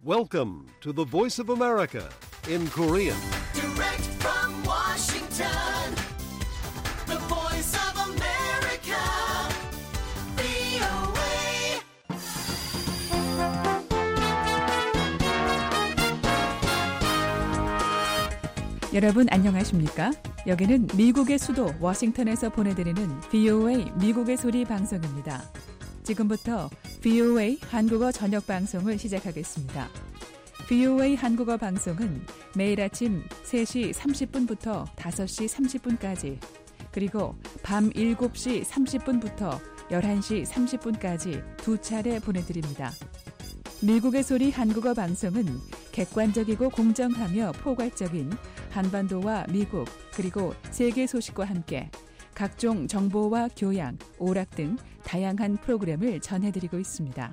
Welcome to the Voice of America in Korean. Direct from Washington, the Voice of America, VOA. 여러분 안녕하십니까? 여기는 미국의 수도 워싱턴에서 보내드리는 VOA 미국의 소리 방송입니다. 지금부터 VOA 한국어 저녁 방송을 시작하겠습니다. VOA 한국어 방송은 매일 아침 3시 30분부터 5시 30분까지 그리고 밤 7시 30분부터 11시 30분까지 두 차례 보내드립니다. 미국의 소리 한국어 방송은 객관적이고 공정하며 포괄적인 한반도와 미국 그리고 세계 소식과 함께 각종 정보와 교양, 오락 등 다양한 프로그램을 전해드리고 있습니다.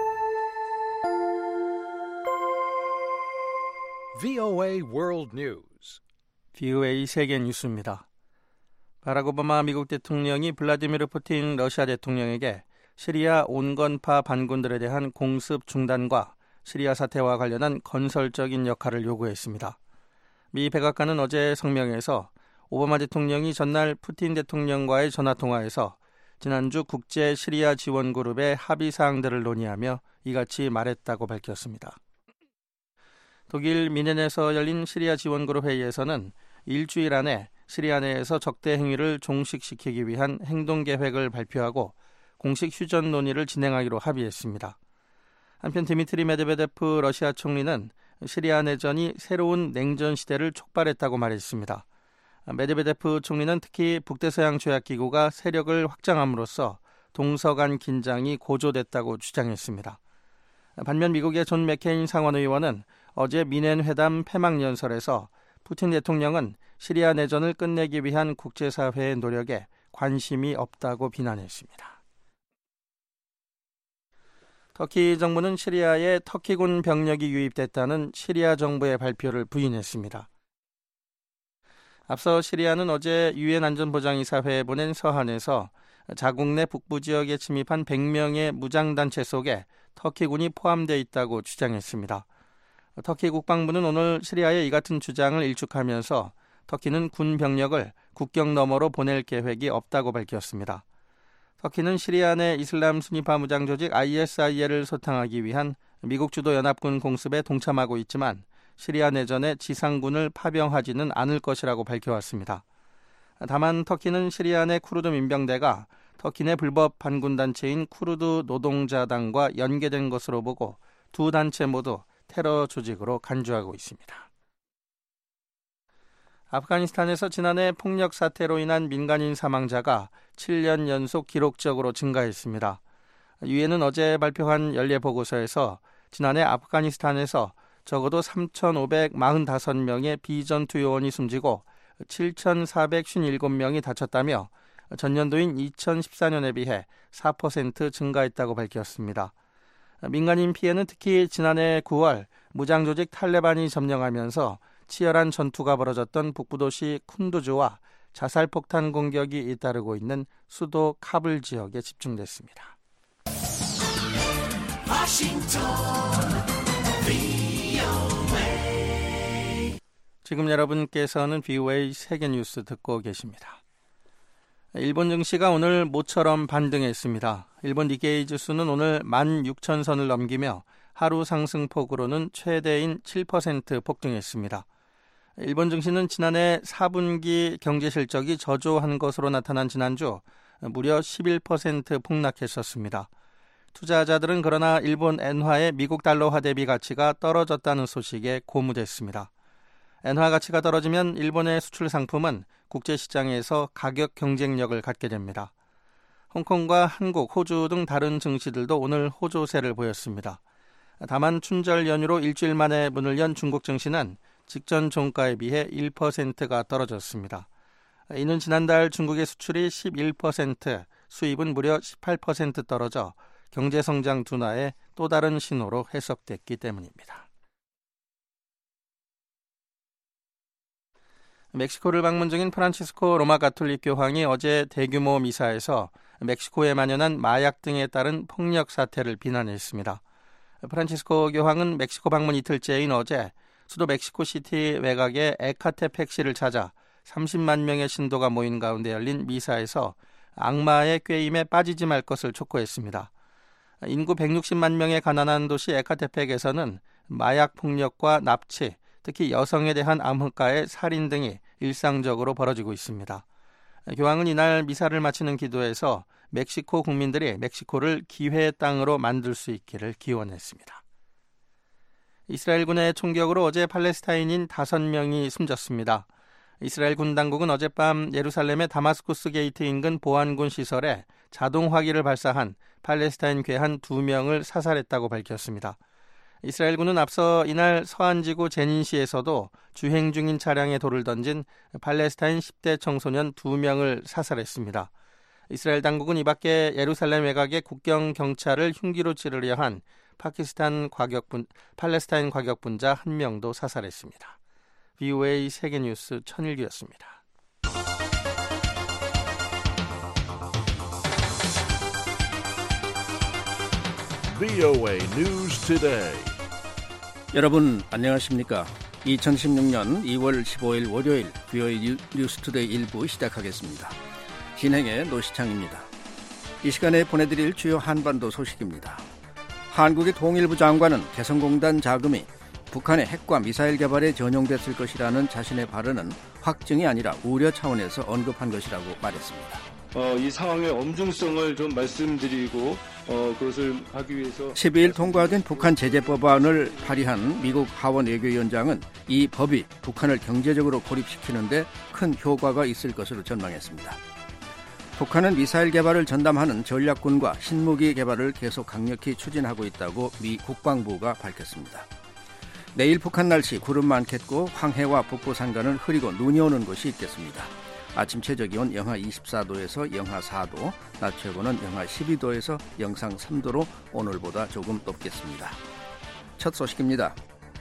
VOA World News. VOA 세계 뉴스입니다. 바락 오바마 미국 대통령이 블라디미르 푸틴 러시아 대통령에게 시리아 온건파 반군들에 대한 공습 중단과 시리아 사태와 관련한 건설적인 역할을 요구했습니다. 미 백악관은 어제 성명에서 오바마 대통령이 전날 푸틴 대통령과의 전화통화에서 지난주 국제 시리아 지원 그룹의 합의 사항들을 논의하며 이같이 말했다고 밝혔습니다. 독일 미넨에서 열린 시리아 지원 그룹 회의에서는 일주일 안에 시리아 내에서 적대 행위를 종식시키기 위한 행동 계획을 발표하고 공식 휴전 논의를 진행하기로 합의했습니다. 한편 드미트리 메드베데프 러시아 총리는 시리아 내전이 새로운 냉전 시대를 촉발했다고 말했습니다. 메드베데프 총리는 특히 북대서양 조약기구가 세력을 확장함으로써 동서 간 긴장이 고조됐다고 주장했습니다. 반면 미국의 존 맥케인 상원의원은 어제 미넨 회담 폐막연설에서 푸틴 대통령은 시리아 내전을 끝내기 위한 국제사회의 노력에 관심이 없다고 비난했습니다. 터키 정부는 시리아에 터키군 병력이 유입됐다는 시리아 정부의 발표를 부인했습니다. 앞서 시리아는 어제 유엔 안전보장이사회에 보낸 서한에서 자국 내 북부 지역에 침입한 100명의 무장단체 속에 터키군이 포함되어 있다고 주장했습니다. 터키 국방부는 오늘 시리아의 이 같은 주장을 일축하면서 터키는 군 병력을 국경 너머로 보낼 계획이 없다고 밝혔습니다. 터키는 시리아 내 이슬람 순위파 무장 조직 ISIL을 소탕하기 위한 미국 주도 연합군 공습에 동참하고 있지만 시리아 내전에 지상군을 파병하지는 않을 것이라고 밝혀왔습니다. 다만 터키는 시리아 내 쿠르드 민병대가 터키 내 불법 반군단체인 쿠르드 노동자당과 연계된 것으로 보고 두 단체 모두 테러 조직으로 간주하고 있습니다. 아프가니스탄에서 지난해 폭력 사태로 인한 민간인 사망자가 7년 연속 기록적으로 증가했습니다. 유엔은 어제 발표한 연례보고서에서 지난해 아프가니스탄에서 적어도 3,545명의 비전투 요원이 숨지고 7,457명이 다쳤다며 전년도인 2014년에 비해 4% 증가했다고 밝혔습니다. 민간인 피해는 특히 지난해 9월 무장조직 탈레반이 점령하면서 치열한 전투가 벌어졌던 북부도시 쿤두즈와 자살폭탄 공격이 잇따르고 있는 수도 카불 지역에 집중됐습니다. 지금 여러분께서는 VOA 세계뉴스 듣고 계십니다. 일본 증시가 오늘 모처럼 반등했습니다. 일본 니케이 지수는 오늘 16,000선을 넘기며 하루 상승폭으로는 최대인 7% 폭등했습니다. 일본 증시는 지난해 4분기 경제 실적이 저조한 것으로 나타난 지난주 무려 11% 폭락했었습니다. 투자자들은 그러나 일본 엔화의 미국 달러화 대비 가치가 떨어졌다는 소식에 고무됐습니다. 엔화 가치가 떨어지면 일본의 수출 상품은 국제시장에서 가격 경쟁력을 갖게 됩니다. 홍콩과 한국, 호주 등 다른 증시들도 오늘 호조세를 보였습니다. 다만 춘절 연휴로 일주일 만에 문을 연 중국 증시는 직전 종가에 비해 1%가 떨어졌습니다. 이는 지난달 중국의 수출이 11%, 수입은 무려 18% 떨어져 경제성장 둔화의 또 다른 신호로 해석됐기 때문입니다. 멕시코를 방문 중인 프란치스코 로마 가톨릭 교황이 어제 대규모 미사에서 멕시코에 만연한 마약 등에 따른 폭력 사태를 비난했습니다. 프란치스코 교황은 멕시코 방문 이틀째인 어제 수도 멕시코시티 외곽의 에카테펙시를 찾아 30만 명의 신도가 모인 가운데 열린 미사에서 악마의 꾀임에 빠지지 말 것을 촉구했습니다. 인구 160만 명의 가난한 도시 에카테펙에서는 마약 폭력과 납치, 특히 여성에 대한 암흑가의 살인 등이 일상적으로 벌어지고 있습니다. 교황은 이날 미사를 마치는 기도에서 멕시코 국민들이 멕시코를 기회의 땅으로 만들 수 있기를 기원했습니다. 이스라엘군의 총격으로 어제 팔레스타인인 5명이 숨졌습니다. 이스라엘 군 당국은 어젯밤 예루살렘의 다마스쿠스 게이트 인근 보안군 시설에 자동 화기를 발사한 팔레스타인 괴한 2명을 사살했다고 밝혔습니다. 이스라엘군은 앞서 이날 서안지구 제닌시에서도 주행 중인 차량에 돌을 던진 팔레스타인 10대 청소년 2명을 사살했습니다. 이스라엘 당국은 이 밖에 예루살렘 외곽의 국경 경찰을 흉기로 찌르려 한 팔레스타인 과격분자 1명도 사살했습니다. VOA 세계뉴스 천일규였습니다. VOA News Today. 여러분 안녕하십니까? 2016년 2월 15일 월요일 VOA 뉴스투데이 1부 시작하겠습니다. 진행의 노시창입니다. 이 시간에 보내드릴 주요 한반도 소식입니다. 한국의 통일부 장관은 개성공단 자금이 북한의 핵과 미사일 개발에 전용됐을 것이라는 자신의 발언은 확증이 아니라 우려 차원에서 언급한 것이라고 말했습니다. 이 상황의 엄중성을 좀 말씀드리고 그것을 하기 위해서 12일 통과된 북한 제재법안을 발의한 미국 하원 외교위원장은 이 법이 북한을 경제적으로 고립시키는 데 큰 효과가 있을 것으로 전망했습니다. 북한은 미사일 개발을 전담하는 전략군과 신무기 개발을 계속 강력히 추진하고 있다고 미 국방부가 밝혔습니다. 내일 북한 날씨 구름 많겠고 황해와 북부 산간은 흐리고 눈이 오는 곳이 있겠습니다. 아침 최저기온 영하 24도에서 영하 4도, 낮 최고는 영하 12도에서 영상 3도로 오늘보다 조금 높겠습니다. 첫 소식입니다.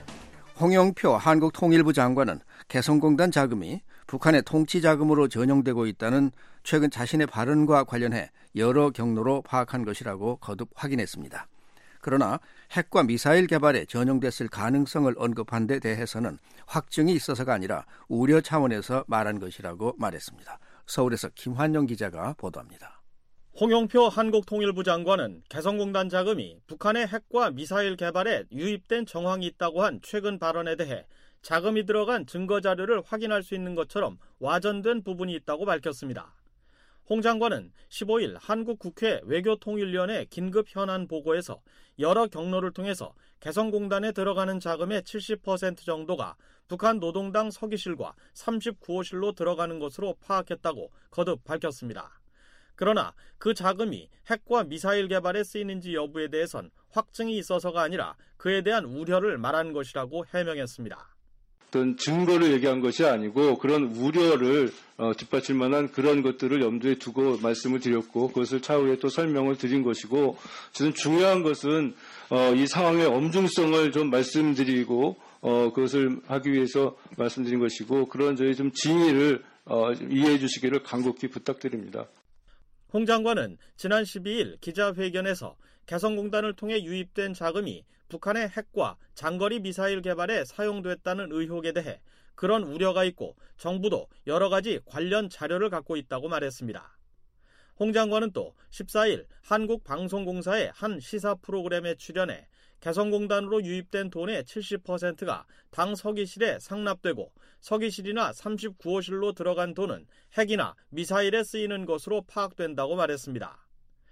홍영표 한국통일부 장관은 개성공단 자금이 북한의 통치자금으로 전용되고 있다는 최근 자신의 발언과 관련해 여러 경로로 파악한 것이라고 거듭 확인했습니다. 그러나 핵과 미사일 개발에 전용됐을 가능성을 언급한 데 대해서는 확증이 있어서가 아니라 우려 차원에서 말한 것이라고 말했습니다. 서울에서 김환영 기자가 보도합니다. 홍영표 한국통일부 장관은 개성공단 자금이 북한의 핵과 미사일 개발에 유입된 정황이 있다고 한 최근 발언에 대해 자금이 들어간 증거 자료를 확인할 수 있는 것처럼 와전된 부분이 있다고 밝혔습니다. 홍 장관은 15일 한국국회 외교통일위원회 긴급 현안 보고에서 여러 경로를 통해서 개성공단에 들어가는 자금의 70% 정도가 북한 노동당 서기실과 39호실로 들어가는 것으로 파악했다고 거듭 밝혔습니다. 그러나 그 자금이 핵과 미사일 개발에 쓰이는지 여부에 대해선 확증이 있어서가 아니라 그에 대한 우려를 말한 것이라고 해명했습니다. 어떤 증거를 얘기한 것이 아니고 그런 우려를 뒷받칠 만한 그런 것들을 염두에 두고 말씀을 드렸고 그것을 차후에 또 설명을 드린 것이고 저는 중요한 것은 이 상황의 엄중성을 좀 말씀드리고 그것을 하기 위해서 말씀드린 것이고 그런 저희 좀 진위를 이해해 주시기를 간곡히 부탁드립니다. 홍 장관은 지난 12일 기자회견에서 개성공단을 통해 유입된 자금이 북한의 핵과 장거리 미사일 개발에 사용됐다는 의혹에 대해 그런 우려가 있고 정부도 여러 가지 관련 자료를 갖고 있다고 말했습니다. 홍 장관은 또 14일 한국방송공사의 한 시사 프로그램에 출연해 개성공단으로 유입된 돈의 70%가 당 서기실에 상납되고 서기실이나 39호실로 들어간 돈은 핵이나 미사일에 쓰이는 것으로 파악된다고 말했습니다.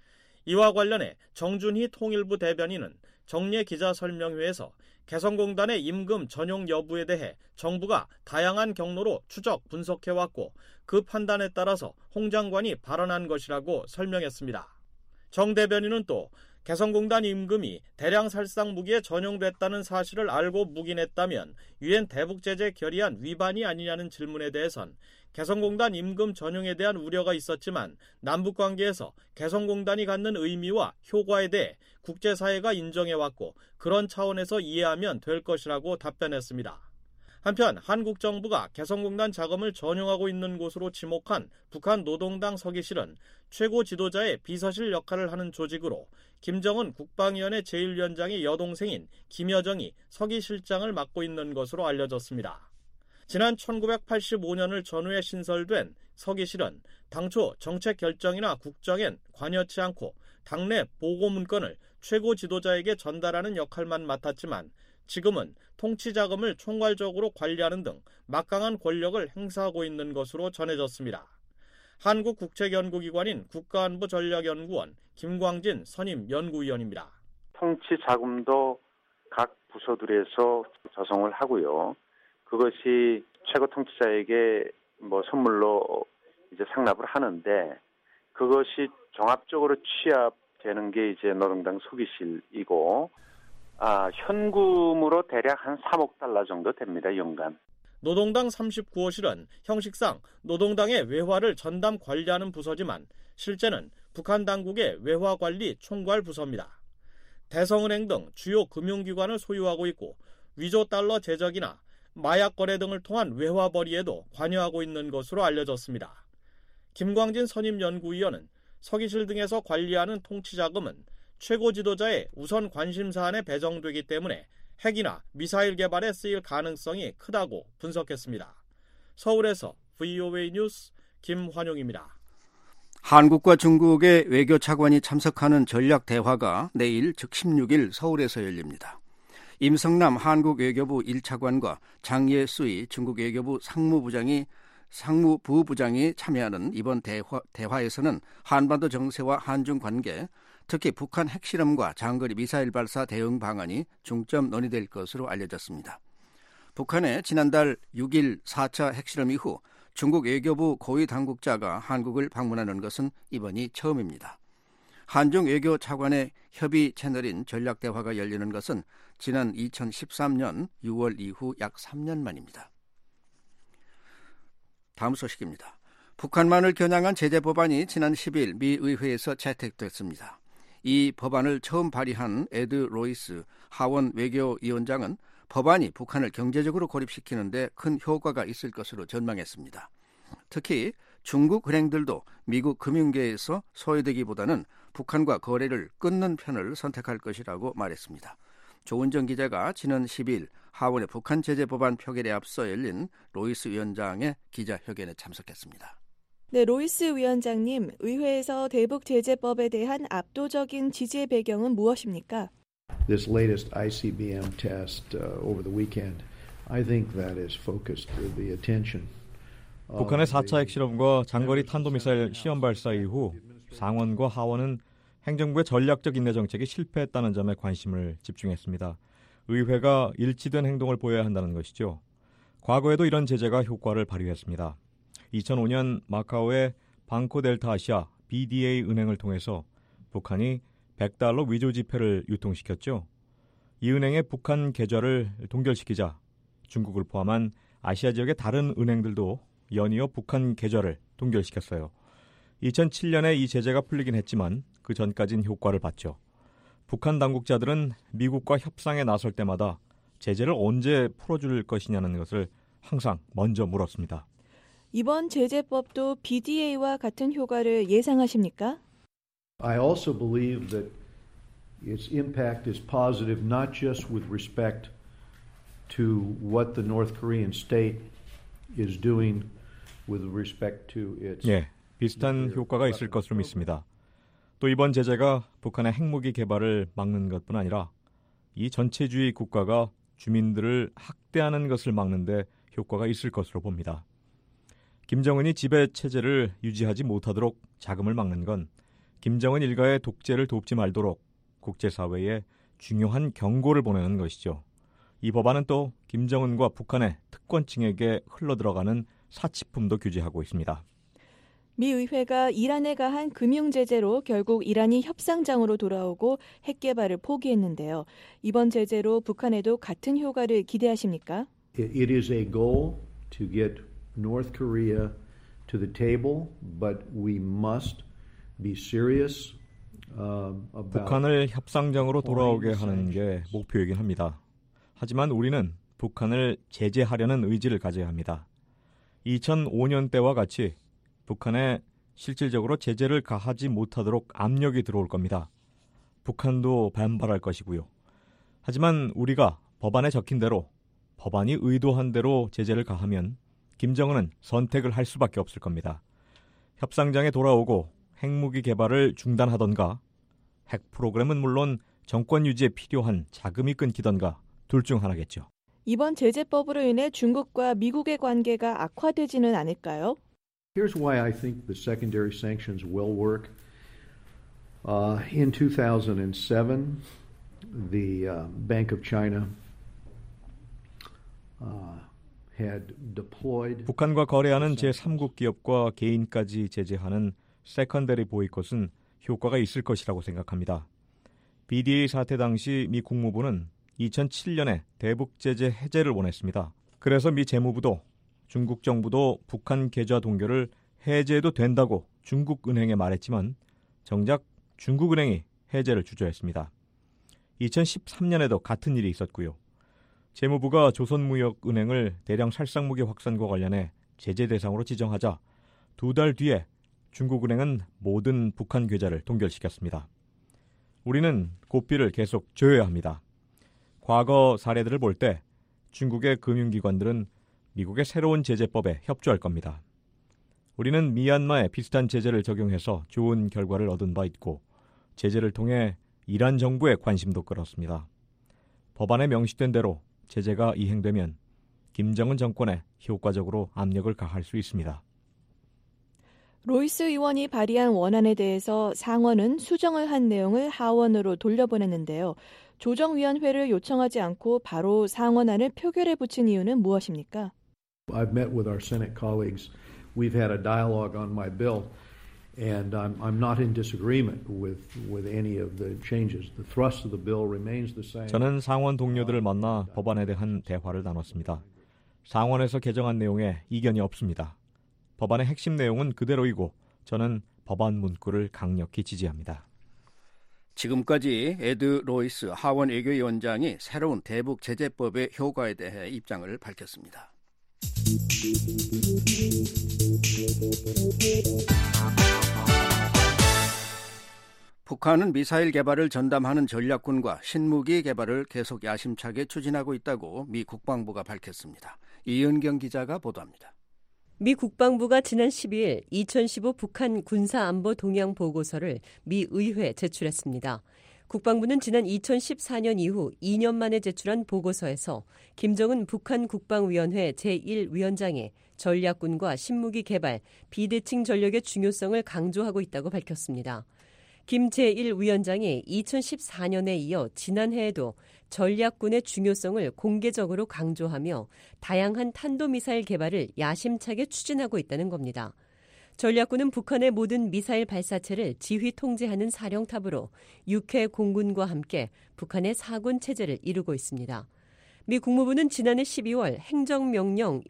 이와 관련해 정준희 통일부 대변인은 정례 기자설명회에서 개성공단의 임금 전용 여부에 대해 정부가 다양한 경로로 추적 분석해왔고 그 판단에 따라서 홍 장관이 발언한 것이라고 설명했습니다. 정 대변인은 또 개성공단 임금이 대량 살상 무기에 전용됐다는 사실을 알고 묵인했다면 유엔 대북제재 결의안 위반이 아니냐는 질문에 대해선 개성공단 임금 전용에 대한 우려가 있었지만 남북관계에서 개성공단이 갖는 의미와 효과에 대해 국제사회가 인정해왔고 그런 차원에서 이해하면 될 것이라고 답변했습니다. 한편 한국 정부가 개성공단 자금을 전용하고 있는 곳으로 지목한 북한 노동당 서기실은 최고 지도자의 비서실 역할을 하는 조직으로 김정은 국방위원회 제1위원장의 여동생인 김여정이 서기실장을 맡고 있는 것으로 알려졌습니다. 지난 1985년을 전후에 신설된 서기실은 당초 정책 결정이나 국정엔 관여치 않고 당내 보고 문건을 최고 지도자에게 전달하는 역할만 맡았지만 지금은 통치 자금을 총괄적으로 관리하는 등 막강한 권력을 행사하고 있는 것으로 전해졌습니다. 한국국책연구기관인 국가안보전략연구원 김광진 선임 연구위원입니다. 통치 자금도 각 부서들에서 조성을 하고요. 그것이 최고 통치자에게 선물로 이제 상납을 하는데 그것이 종합적으로 취합되는 게 이제 노동당 서기실이고 현금으로 대략 한 3억 달러 정도 됩니다, 연간. 노동당 39호실은 형식상 노동당의 외화를 전담 관리하는 부서지만 실제는 북한 당국의 외화관리 총괄 부서입니다. 대성은행 등 주요 금융기관을 소유하고 있고 위조 달러 제적이나 마약 거래 등을 통한 외화 벌이에도 관여하고 있는 것으로 알려졌습니다. 김광진 선임 연구위원은 서기실 등에서 관리하는 통치 자금은 최고 지도자의 우선 관심 사안에 배정되기 때문에 핵이나 미사일 개발에 쓰일 가능성이 크다고 분석했습니다. 서울에서 VOA 뉴스 김환용입니다. 한국과 중국의 외교 차관이 참석하는 전략 대화가 내일 즉 16일 서울에서 열립니다. 임성남 한국 외교부 1차관과 장예수이 중국 외교부 상무부부장이 참여하는 이번 대화에서는 한반도 정세와 한중 관계, 특히 북한 핵실험과 장거리 미사일 발사 대응 방안이 중점 논의될 것으로 알려졌습니다. 북한의 지난달 6일 4차 핵실험 이후 중국 외교부 고위 당국자가 한국을 방문하는 것은 이번이 처음입니다. 한중 외교 차관의 협의 채널인 전략대화가 열리는 것은 지난 2013년 6월 이후 약 3년 만입니다. 다음 소식입니다. 북한만을 겨냥한 제재 법안이 지난 10일 미 의회에서 채택됐습니다. 이 법안을 처음 발의한 에드 로이스 하원 외교위원장은 법안이 북한을 경제적으로 고립시키는 데 큰 효과가 있을 것으로 전망했습니다. 특히 중국 은행들도 미국 금융계에서 소외되기보다는 북한과 거래를 끊는 편을 선택할 것이라고 말했습니다. 조은정 기자가 지난 10일 하원의 북한 제재 법안 표결에 앞서 열린 로이스 위원장의 기자회견에 참석했습니다. 네, 로이스 위원장님, 의회에서 대북 제재법에 대한 압도적인 지지의 배경은 무엇입니까? This latest ICBM test over the weekend, I think that has focused the attention. 북한의 4차 핵실험과 장거리 탄도미사일 시험 발사 이후 상원과 하원은 행정부의 전략적 인내 정책이 실패했다는 점에 관심을 집중했습니다. 의회가 일치된 행동을 보여야 한다는 것이죠. 과거에도 이런 제재가 효과를 발휘했습니다. 2005년 마카오의 방코델타아시아 BDA 은행을 통해서 북한이 $100 위조 지폐를 유통시켰죠. 이 은행의 북한 계좌를 동결시키자 중국을 포함한 아시아 지역의 다른 은행들도 연이어 북한 계좌를 동결시켰어요. 2007년에 이 제재가 풀리긴 했지만 그 전까진 효과를 봤죠. 북한 당국자들은 미국과 협상에 나설 때마다 제재를 언제 풀어줄 것이냐는 것을 항상 먼저 물었습니다. 이번 제재법도 BDA와 같은 효과를 예상하십니까? I also believe that its impact is positive not just with respect to what the North Korean state is doing with respect to its 비슷한 효과가 있을 것으로 믿습니다. 또 이번 제재가 북한의 핵무기 개발을 막는 것뿐 아니라 이 전체주의 국가가 주민들을 학대하는 것을 막는 데 효과가 있을 것으로 봅니다. 김정은이 지배 체제를 유지하지 못하도록 자금을 막는 건 김정은 일가의 독재를 돕지 말도록 국제사회에 중요한 경고를 보내는 것이죠. 이 법안은 또 김정은과 북한의 특권층에게 흘러들어가는 사치품도 규제하고 있습니다. 미 의회가 이란에 가한 금융제재로 결국 이란이 협상장으로 돌아오고 핵 개발을 포기했는데요. 이번 제재로 북한에도 같은 효과를 기대하십니까? It is a goal to get North Korea to the table, but we must be serious about 북한을 협상장으로 돌아오게 하는 게 목표이긴 합니다. 하지만 우리는 북한을 제재하려는 의지를 가져야 합니다. 2005년 때와 같이 북한에 실질적으로 제재를 가하지 못하도록 압력이 들어올 겁니다. 북한도 반발할 것이고요. 하지만 우리가 법안에 적힌 대로, 법안이 의도한 대로 제재를 가하면 김정은은 선택을 할 수밖에 없을 겁니다. 협상장에 돌아오고 핵무기 개발을 중단하던가, 핵 프로그램은 물론 정권 유지에 필요한 자금이 끊기던가 둘 중 하나겠죠. 이번 제재법으로 인해 중국과 미국의 관계가 악화되지는 않을까요? Here's why I think the secondary sanctions will work. In 2007, the Bank of China had deployed. 북한과 거래하는 제3국 기업과 개인까지 제재하는 세컨더리 보이콧은 효과가 있을 것이라고 생각합니다. BDA 사태 당시 미 국무부는 2007년에 대북 제재 해제를 원했습니다. 그래서 미 재무부도 중국 정부도 북한 계좌 동결을 해제해도 된다고 중국 은행에 말했지만 정작 중국 은행이 해제를 주저했습니다. 2013년에도 같은 일이 있었고요. 재무부가 조선무역은행을 대량 살상무기 확산과 관련해 제재 대상으로 지정하자 2달 뒤에 중국은행은 모든 북한 계좌를 동결시켰습니다. 우리는 고삐를 계속 줘야 합니다. 과거 사례들을 볼 때 중국의 금융기관들은 미국의 새로운 제재법에 협조할 겁니다. 우리는 미얀마에 비슷한 제재를 적용해서 좋은 결과를 얻은 바 있고 제재를 통해 이란 정부의 관심도 끌었습니다. 법안에 명시된 대로 제재가 이행되면 김정은 정권에 효과적으로 압력을 가할 수 있습니다. 로이스 의원이 발의한 원안에 대해서 상원은 수정을 한 내용을 하원으로 돌려보냈는데요. 조정위원회를 요청하지 않고 바로 상원안을 표결에 붙인 이유는 무엇입니까? I've met with our Senate colleagues. We've had a dialogue on my bill, and I'm not in disagreement with any of the changes. The thrust of the bill remains the same. 저는 상원 동료들을 만나 법안에 대한 대화를 나눴습니다. 상원에서 개정한 내용에 이견이 없습니다. 법안의 핵심 내용은 그대로이고 저는 법안 문구를 강력히 지지합니다. 지금까지 에드 로이스 하원 외교위원장이 새로운 대북 제재법의 효과에 대해 입장을 밝혔습니다. 북한은 미사일 개발을 전담하는 전략군과 신무기 개발을 계속 야심차게 추진하고 있다고 미 국방부가 밝혔습니다. 이은경 기자가 보도합니다. 미 국방부가 지난 12일 2015 북한 군사안보 동향 보고서를 미 의회에 제출했습니다. 국방부는 지난 2014년 이후 2년 만에 제출한 보고서에서 김정은 북한 국방위원회 제1위원장이 전략군과 신무기 개발, 비대칭 전력의 중요성을 강조하고 있다고 밝혔습니다. 김 제1위원장이 2014년에 이어 지난해에도 전략군의 중요성을 공개적으로 강조하며 다양한 탄도미사일 개발을 야심차게 추진하고 있다는 겁니다. 전략군은 북한의 모든 미사일 발사체를 지휘 통제하는 사령탑으로 6회 공군과 함께 북한의 4군 체제를 이루고 있습니다. 미 국무부는 지난해 12월 행정명령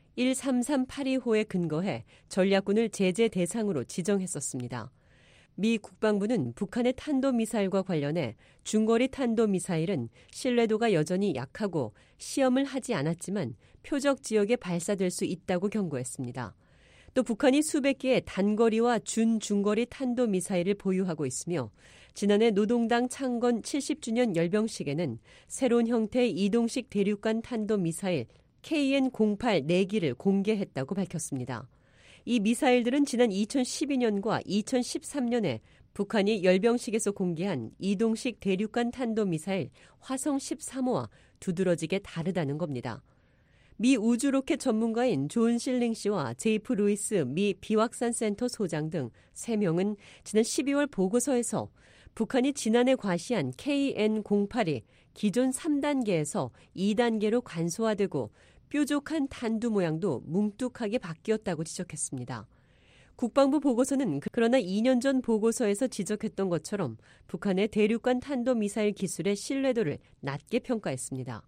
13382호에 근거해 전략군을 제재 대상으로 지정했었습니다. 미 국방부는 북한의 탄도미사일과 관련해 중거리 탄도미사일은 신뢰도가 여전히 약하고 시험을 하지 않았지만 표적 지역에 발사될 수 있다고 경고했습니다. 또 북한이 수백 개의 단거리와 준중거리 탄도미사일을 보유하고 있으며 지난해 노동당 창건 70주년 열병식에는 새로운 형태의 이동식 대륙간 탄도미사일 KN-08 4기를 공개했다고 밝혔습니다. 이 미사일들은 지난 2012년과 2013년에 북한이 열병식에서 공개한 이동식 대륙간 탄도미사일 화성 13호와 두드러지게 다르다는 겁니다. 미 우주로켓 전문가인 존 실링 씨와 제이프 루이스 미 비확산 센터 소장 등 3명은 지난 12월 보고서에서 북한이 지난해 과시한 KN-08이 기존 3단계에서 2단계로 간소화되고 뾰족한 탄두 모양도 뭉뚝하게 바뀌었다고 지적했습니다. 국방부 보고서는 그러나 2년 전 보고서에서 지적했던 것처럼 북한의 대륙간 탄도미사일 기술의 신뢰도를 낮게 평가했습니다.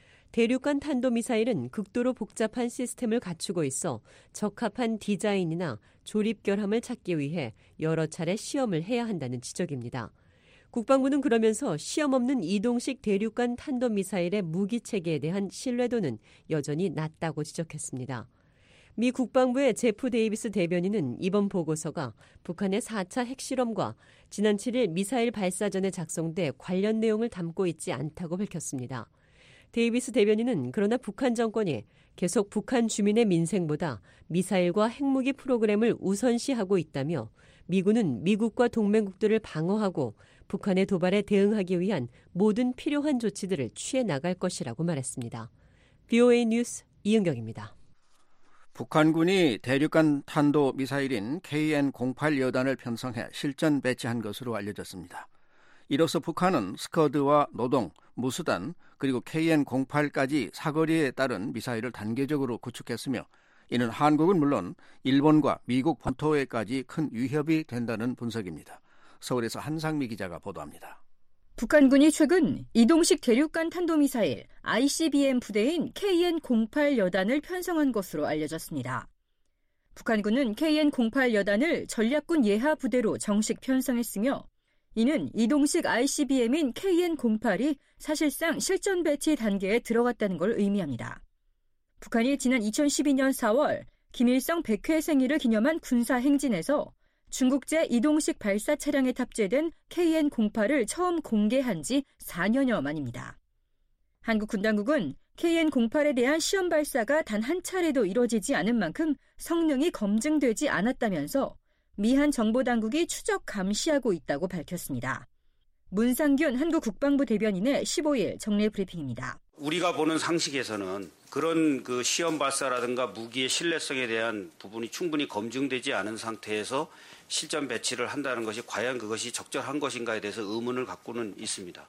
대륙간 탄도미사일은 극도로 복잡한 시스템을 갖추고 있어 적합한 디자인이나 조립 결함을 찾기 위해 여러 차례 시험을 해야 한다는 지적입니다. 국방부는 그러면서 시험 없는 이동식 대륙간 탄도미사일의 무기 체계에 대한 신뢰도는 여전히 낮다고 지적했습니다. 미 국방부의 제프 데이비스 대변인은 이번 보고서가 북한의 4차 핵실험과 지난 7일 미사일 발사 전에 작성돼 관련 내용을 담고 있지 않다고 밝혔습니다. 데이비스 대변인은 그러나 북한 정권이 계속 북한 주민의 민생보다 미사일과 핵무기 프로그램을 우선시하고 있다며 미군은 미국과 동맹국들을 방어하고 북한의 도발에 대응하기 위한 모든 필요한 조치들을 취해 나갈 것이라고 말했습니다. VOA 뉴스 이은경입니다. 북한군이 대륙간 탄도 미사일인 KN-08 여단을 편성해 실전 배치한 것으로 알려졌습니다. 이로써 북한은 스커드와 노동, 무수단 그리고 KN-08까지 사거리에 따른 미사일을 단계적으로 구축했으며 이는 한국은 물론 일본과 미국 본토에까지 큰 위협이 된다는 분석입니다. 서울에서 한상미 기자가 보도합니다. 북한군이 최근 이동식 대륙간 탄도미사일 ICBM 부대인 KN-08 여단을 편성한 것으로 알려졌습니다. 북한군은 KN-08 여단을 전략군 예하 부대로 정식 편성했으며 이는 이동식 ICBM인 KN-08이 사실상 실전 배치 단계에 들어갔다는 걸 의미합니다. 북한이 지난 2012년 4월 김일성 100회 생일을 기념한 군사 행진에서 중국제 이동식 발사 차량에 탑재된 KN-08을 처음 공개한 지 4년여 만입니다. 한국 군당국은 KN-08에 대한 시험 발사가 단 한 차례도 이뤄지지 않은 만큼 성능이 검증되지 않았다면서 미한 정보당국이 추적 감시하고 있다고 밝혔습니다. 문상균 한국 국방부 대변인의 15일 정례 브리핑입니다. 우리가 보는 상식에서는 그런 시험 발사라든가 무기의 신뢰성에 대한 부분이 충분히 검증되지 않은 상태에서 실전 배치를 한다는 것이 과연 그것이 적절한 것인가에 대해서 의문을 갖고는 있습니다.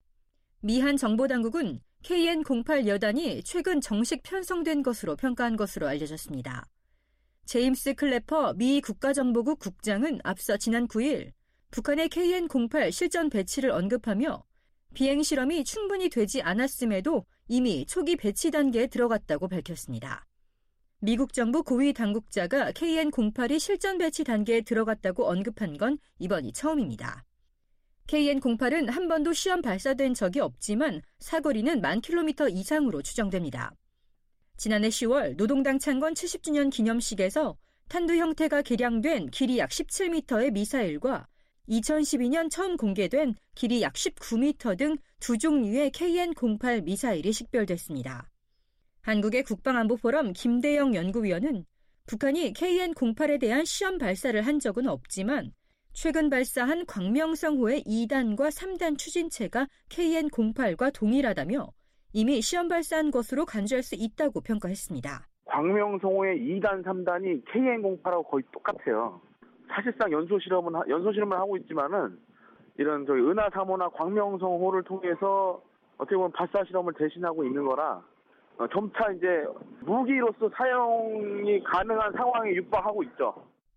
미한 정보당국은 KN-08 여단이 최근 정식 편성된 것으로 평가한 것으로 알려졌습니다. 제임스 클래퍼 미 국가정보국 국장은 앞서 지난 9일 북한의 KN-08 실전 배치를 언급하며 비행 실험이 충분히 되지 않았음에도 이미 초기 배치 단계에 들어갔다고 밝혔습니다. 미국 정부 고위 당국자가 KN-08이 실전 배치 단계에 들어갔다고 언급한 건 이번이 처음입니다. KN-08은 한 번도 시험 발사된 적이 없지만 사거리는 10,000km 이상으로 추정됩니다. 지난해 10월 노동당 창건 70주년 기념식에서 탄두 형태가 개량된 길이 약 17m의 미사일과 2012년 처음 공개된 길이 약 19m 등 두 종류의 KN-08 미사일이 식별됐습니다. 한국의 국방안보포럼 김대영 연구위원은 북한이 KN-08에 대한 시험 발사를 한 적은 없지만 최근 발사한 광명성호의 2단과 3단 추진체가 KN-08과 동일하다며 이미 시험 발사한 것으로 간주할 수 있다고 평가했습니다. 광명성호의 2단, 3단이 KN-08하고 거의 똑같아요. 사실상 연소 실험을 하고 있지만은 이런 은하 3호나 광명성호를 통해서 어떻게 보면 발사 실험을 대신하고 있는 거라 점차 이제 무기로서 사용이 가능한 상황에 육박하고 있죠.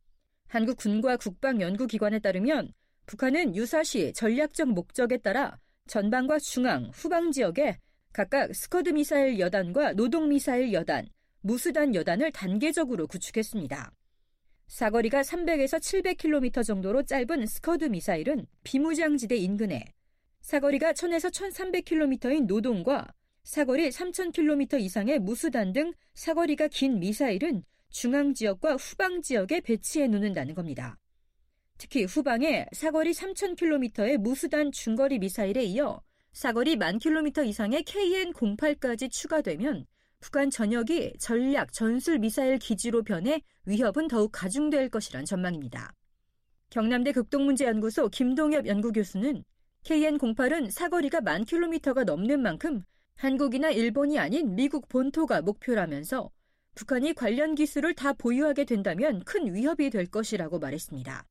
한국 군과 국방연구기관에 따르면 북한은 유사시 전략적 목적에 따라 전방과 중앙, 후방 지역에 각각 스커드 미사일 여단과 노동 미사일 여단, 무수단 여단을 단계적으로 구축했습니다. 사거리가 300에서 700km 정도로 짧은 스커드 미사일은 비무장지대 인근에, 사거리가 1000에서 1300km인 노동과 사거리 3000km 이상의 무수단 등 사거리가 긴 미사일은 중앙 지역과 후방 지역에 배치해 놓는다는 겁니다. 특히 후방에 사거리 3000km의 무수단 중거리 미사일에 이어 사거리 10,000km 이상의 KN-08까지 추가되면 북한 전역이 전략 전술 미사일 기지로 변해 위협은 더욱 가중될 것이란 전망입니다. 경남대 극동문제연구소 김동엽 연구교수는 KN-08은 사거리가 10,000km가 넘는 만큼 한국이나 일본이 아닌 미국 본토가 목표라면서 북한이 관련 기술을 다 보유하게 된다면 큰 위협이 될 것이라고 말했습니다.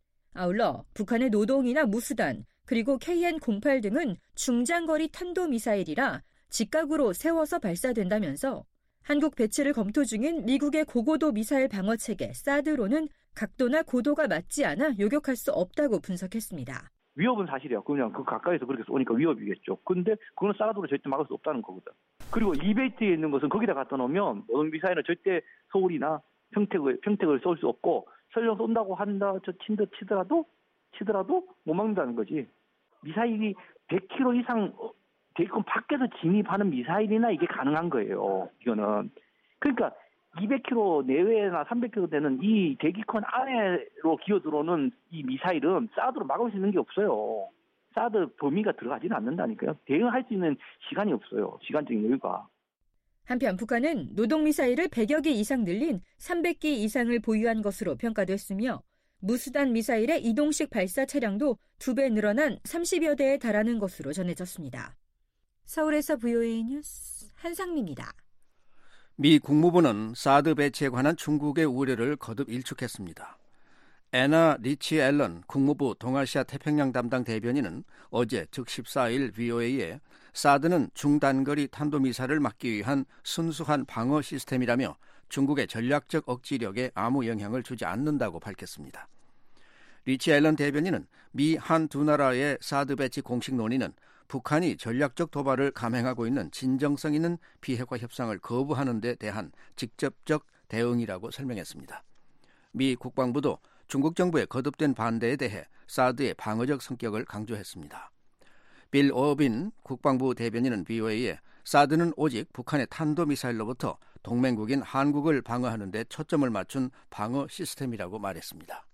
아울러 북한의 노동이나 무수단 그리고 KN-08 등은 중장거리 탄도미사일이라 직각으로 세워서 발사된다면서 한국 배치를 검토 중인 미국의 고고도 미사일 방어체계 사드로는 각도나 고도가 맞지 않아 요격할 수 없다고 분석했습니다. 위협은 사실이야. 그냥 그 가까이서 그렇게 쏘니까 위협이겠죠. 근데 그건 사드로 절대 막을 수 없다는 거거든. 그리고 이베이트에 있는 것은 거기다 갖다 놓으면 노동 미사일은 절대 서울이나 평택을 쏠 수 없고 설령 쏜다고 한다 치더라도 못 막는다는 거지. 미사일이 100km 이상 대기권 밖에서 진입하는 미사일이나 이게 가능한 거예요. 이거는. 그러니까 200km 내외나 300km 되는 이 대기권 안으로 기어들어오는 이 미사일은 사드로 막을 수 있는 게 없어요. 사드 범위가 들어가지는 않는다니까요. 대응할 수 있는 시간이 없어요. 시간적인 여유가. 한편 북한은 노동미사일을 100여 개 이상 늘린 300기 이상을 보유한 것으로 평가됐으며 무수단 미사일의 이동식 발사 차량도 2배 늘어난 30여 대에 달하는 것으로 전해졌습니다. 서울에서 VOA 뉴스 한상미입니다. 미 국무부는 사드 배치에 관한 중국의 우려를 거듭 일축했습니다. 애나 리치 앨런 국무부 동아시아 태평양 담당 대변인은 어제 즉 14일 VOA에 사드는 중단거리 탄도미사일을 막기 위한 순수한 방어 시스템이라며 중국의 전략적 억지력에 아무 영향을 주지 않는다고 밝혔습니다. 리치 앨런 대변인은 미 한 두 나라의 사드 배치 공식 논의는 북한이 전략적 도발을 감행하고 있는 진정성 있는 비핵화 협상을 거부하는 데 대한 직접적 대응이라고 설명했습니다. 미 국방부도 중국 정부의 거듭된 반대에 대해 사드의 방어적 성격을 강조했습니다. 빌 어빈 국방부 대변인은 VOA에 사드는 오직 북한의 탄도미사일로부터 동맹국인 한국을 방어하는 데 초점을 맞춘 방어 시스템이라고 말했습니다.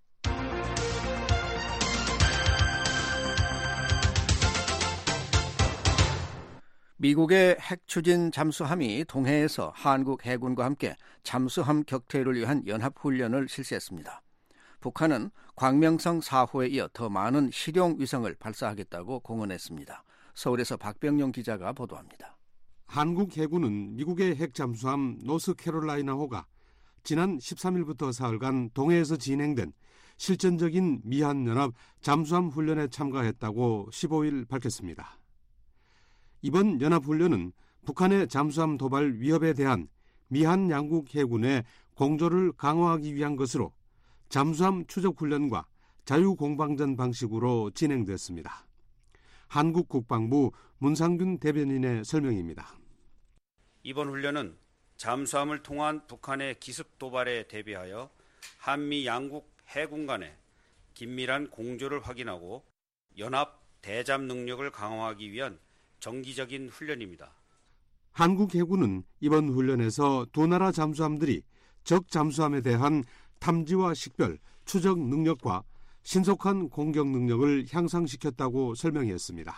미국의 핵추진 잠수함이 동해에서 한국 해군과 함께 잠수함 격퇴를 위한 연합훈련을 실시했습니다. 북한은 광명성 4호에 이어 더 많은 실용 위성을 발사하겠다고 공언했습니다. 서울에서 박병용 기자가 보도합니다. 한국 해군은 미국의 핵잠수함 노스캐롤라이나호가 지난 13일부터 사흘간 동해에서 진행된 실전적인 미한연합 잠수함 훈련에 참가했다고 15일 밝혔습니다. 이번 연합훈련은 북한의 잠수함 도발 위협에 대한 미한 양국 해군의 공조를 강화하기 위한 것으로 잠수함 추적 훈련과 자유공방전 방식으로 진행됐습니다. 한국 국방부 문상균 대변인의 설명입니다. 이번 훈련은 잠수함을 통한 북한의 기습 도발에 대비하여 한미 양국 해군 간의 긴밀한 공조를 확인하고 연합 대잠 능력을 강화하기 위한 정기적인 훈련입니다. 한국 해군은 이번 훈련에서 두 나라 잠수함들이 적 잠수함에 대한 탐지와 식별, 추적 능력과 신속한 공격 능력을 향상시켰다고 설명했습니다.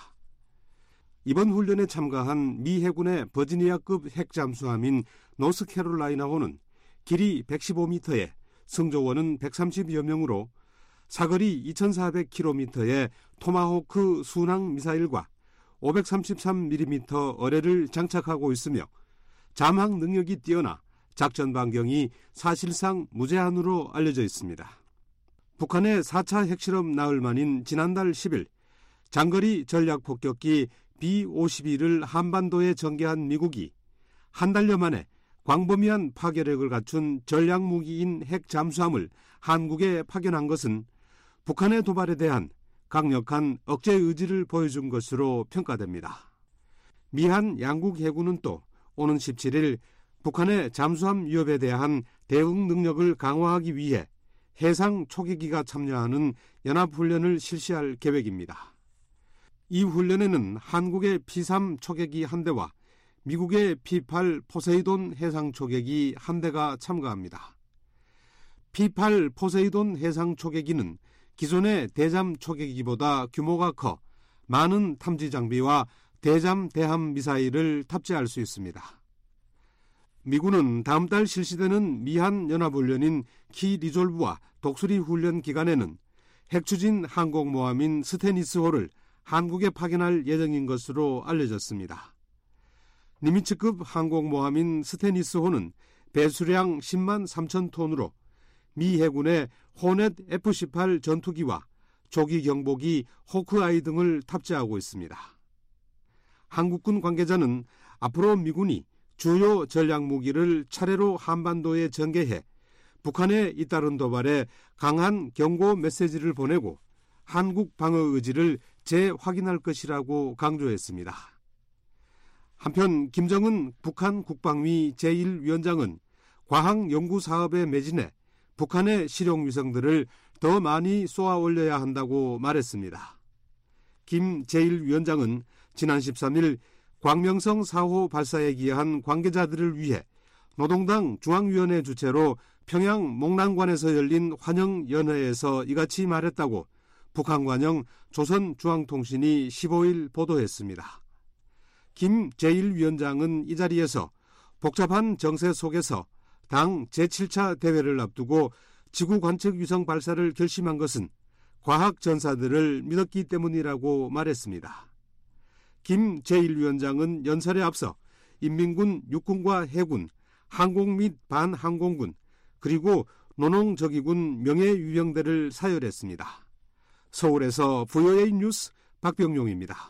이번 훈련에 참가한 미 해군의 버지니아급 핵잠수함인 노스캐롤라이나호는 길이 115m에 승조원은 130여 명으로 사거리 2400km의 토마호크 순항 미사일과 533mm 어뢰를 장착하고 있으며 잠항 능력이 뛰어나 작전 반경이 사실상 무제한으로 알려져 있습니다. 북한의 4차 핵실험 나흘 만인 지난달 10일 장거리 전략폭격기 B-52를 한반도에 전개한 미국이 한 달여 만에 광범위한 파괴력을 갖춘 전략무기인 핵잠수함을 한국에 파견한 것은 북한의 도발에 대한 강력한 억제 의지를 보여준 것으로 평가됩니다. 미한 양국 해군은 또 오는 17일 북한의 잠수함 위협에 대한 대응 능력을 강화하기 위해 해상 초계기가 참여하는 연합훈련을 실시할 계획입니다. 이 훈련에는 한국의 P-3 초계기 한 대와 미국의 P-8 포세이돈 해상 초계기 한 대가 참가합니다. P-8 포세이돈 해상 초계기는 기존의 대잠 초계기보다 규모가 커 많은 탐지 장비와 대잠 대함 미사일을 탑재할 수 있습니다. 미군은 다음 달 실시되는 미한 연합훈련인 키 리졸브와 독수리 훈련 기간에는 핵추진 항공모함인 스테니스호를 한국에 파견할 예정인 것으로 알려졌습니다. 니미츠급 항공모함인 스테니스호는 배수량 10만 3천 톤으로 미 해군의 호넷 F-18 전투기와 조기 경보기 호크아이 등을 탑재하고 있습니다. 한국군 관계자는 앞으로 미군이 주요 전략무기를 차례로 한반도에 전개해 북한의 잇따른 도발에 강한 경고 메시지를 보내고 한국 방어 의지를 재확인할 것이라고 강조했습니다. 한편 김정은 북한 국방위 제1위원장은 과학연구사업에 매진해 북한의 실용위성들을 더 많이 쏘아 올려야 한다고 말했습니다. 김 제1위원장은 지난 13일 광명성 4호 발사에 기여한 관계자들을 위해 노동당 중앙위원회 주최로 평양 목란관에서 열린 환영연회에서 이같이 말했다고 북한관영 조선중앙통신이 15일 보도했습니다. 김 제1위원장은 이 자리에서 복잡한 정세 속에서 당 제7차 대회를 앞두고 지구관측위성 발사를 결심한 것은 과학 전사들을 믿었기 때문이라고 말했습니다. 김 제1위원장은 연설에 앞서 인민군 육군과 해군, 항공 및 반항공군, 그리고 노농저기군 명예유병대를 사열했습니다. 서울에서 VOA 뉴스 박병용입니다.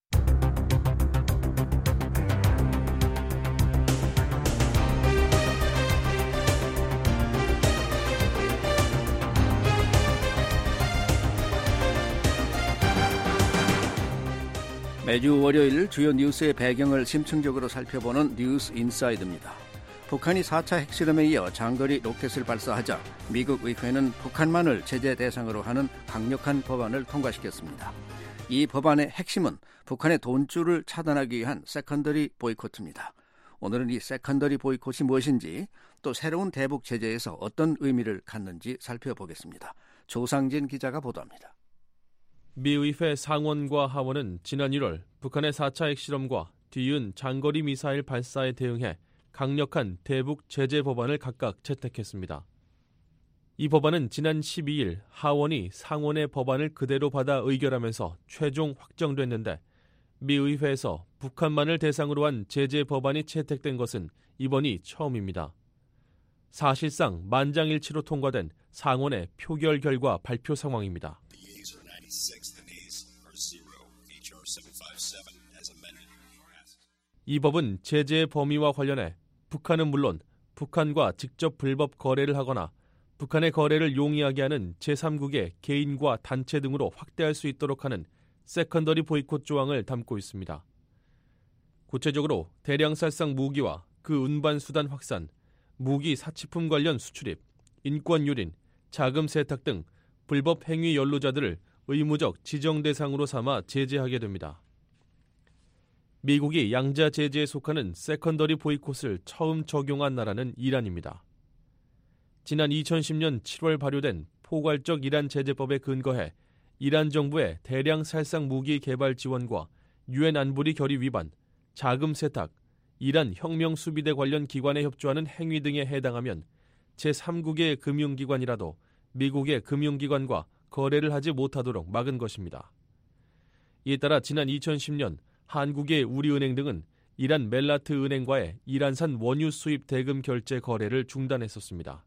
매주 월요일 주요 뉴스의 배경을 심층적으로 살펴보는 뉴스 인사이드입니다. 북한이 4차 핵실험에 이어 장거리 로켓을 발사하자 미국 의회는 북한만을 제재 대상으로 하는 강력한 법안을 통과시켰습니다. 이 법안의 핵심은 북한의 돈줄을 차단하기 위한 세컨더리 보이콧입니다. 오늘은 이 세컨더리 보이콧이 무엇인지, 또 새로운 대북 제재에서 어떤 의미를 갖는지 살펴보겠습니다. 조상진 기자가 보도합니다. 미 의회 상원과 하원은 지난 1월 북한의 4차 핵실험과 뒤이은 장거리 미사일 발사에 대응해 강력한 대북 제재 법안을 각각 채택했습니다. 이 법안은 지난 12일 하원이 상원의 법안을 그대로 받아 의결하면서 최종 확정됐는데, 미 의회에서 북한만을 대상으로 한 제재 법안이 채택된 것은 이번이 처음입니다. 사실상 만장일치로 통과된 상원의 표결 결과 발표 상황입니다. 이 법은 제재의 범위와 관련해 북한은 물론 북한과 직접 불법 거래를 하거나 북한의 거래를 용이하게 하는 제3국의 개인과 단체 등으로 확대할 수 있도록 하는 세컨더리 보이콧 조항을 담고 있습니다. 구체적으로 대량 살상 무기와 그 운반 수단 확산, 무기 사치품 관련 수출입, 인권 유린, 자금 세탁 등 불법 행위 연루자들을 의무적 지정 대상으로 삼아 제재하게 됩니다. 미국이 양자 제재에 속하는 세컨더리 보이콧을 처음 적용한 나라는 이란입니다. 지난 2010년 7월 발효된 포괄적 이란 제재법에 근거해 이란 정부의 대량 살상 무기 개발 지원과 유엔 안보리 결의 위반, 자금 세탁, 이란 혁명 수비대 관련 기관에 협조하는 행위 등에 해당하면 제3국의 금융기관이라도 미국의 금융기관과 거래를 하지 못하도록 막은 것입니다. 이에 따라 지난 2010년 한국의 우리은행 등은 이란 멜라트 은행과의 이란산 원유 수입 대금 결제 거래를 중단했었습니다.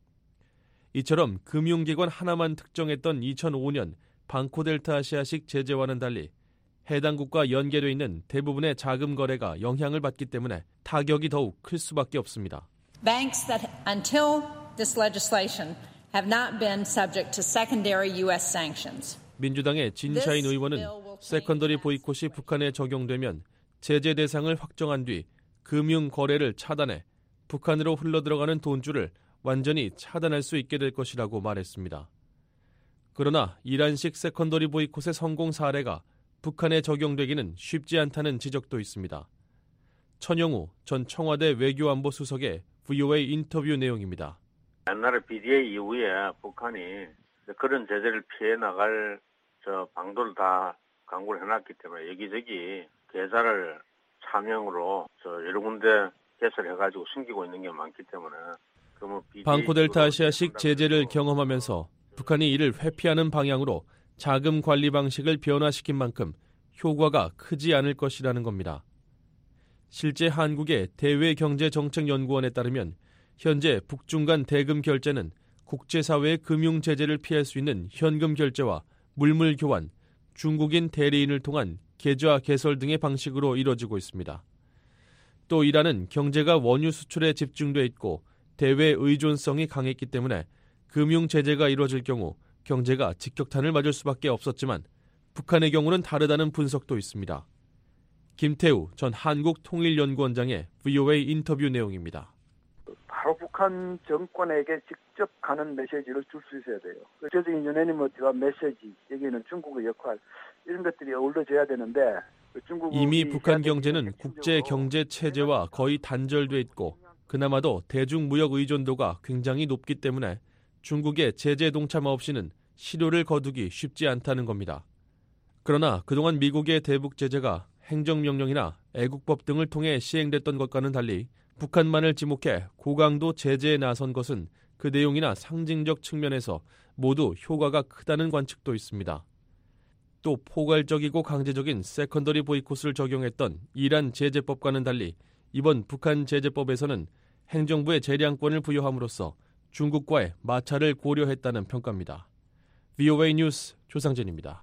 이처럼 금융기관 하나만 특정했던 2005년 방코델타 아시아식 제재와는 달리 해당 국가 연계되어 있는 대부분의 자금 거래가 영향을 받기 때문에 타격이 더욱 클 수밖에 없습니다. Banks that until this legislation have not been subject to secondary U.S. sanctions. 민주당의 진샤인 의원은 세컨더리 보이콧이 북한에 적용되면 제재 대상을 확정한 뒤 금융 거래를 차단해 북한으로 흘러들어가는 돈줄을 완전히 차단할 수 있게 될 것이라고 말했습니다. 그러나 이란식 세컨더리 보이콧의 성공 사례가 북한에 적용되기는 쉽지 않다는 지적도 있습니다. 천영우 전 청와대 외교안보수석의 VOA 인터뷰 내용입니다. 옛날에 BDA 이후에 북한이 그런 제재를 피해 나갈 방도를 다 강구를 해놨기 때문에 여기저기 계좌를 차명으로 여러 군데 개설해가지고 숨기고 있는 게 많기 때문에 방코델타 아시아식 제재를 경험하면서 북한이 이를 회피하는 방향으로 자금 관리 방식을 변화시킨 만큼 효과가 크지 않을 것이라는 겁니다. 실제 한국의 대외경제정책연구원에 따르면 현재 북중 간 대금 결제는 국제사회의 금융 제재를 피할 수 있는 현금 결제와 물물 교환, 중국인 대리인을 통한 계좌 개설 등의 방식으로 이뤄지고 있습니다. 또 이란은 경제가 원유 수출에 집중돼 있고 대외 의존성이 강했기 때문에 금융 제재가 이뤄질 경우 경제가 직격탄을 맞을 수밖에 없었지만 북한의 경우는 다르다는 분석도 있습니다. 김태우 전 한국통일연구원장의 VOA 인터뷰 내용입니다. 바로 북한 북한 정권에게 직접 가는 메시지를 줄 수 있어야 돼요. 국제적인 유네니머티와 메시지, 여기는 중국의 역할, 이런 것들이 어우러져야 되는데 이미 북한 경제는 국제 경제 체제와 거의 단절돼 있고 그나마도 대중무역 의존도가 굉장히 높기 때문에 중국의 제재 동참화 없이는 실효를 거두기 쉽지 않다는 겁니다. 그러나 그동안 미국의 대북 제재가 행정명령이나 애국법 등을 통해 시행됐던 것과는 달리 북한만을 지목해 고강도 제재에 나선 것은 그 내용이나 상징적 측면에서 모두 효과가 크다는 관측도 있습니다. 또 포괄적이고 강제적인 세컨더리 보이콧을 적용했던 이란 제재법과는 달리 이번 북한 제재법에서는 행정부의 재량권을 부여함으로써 중국과의 마찰을 고려했다는 평가입니다. VOA 뉴스 조상진입니다.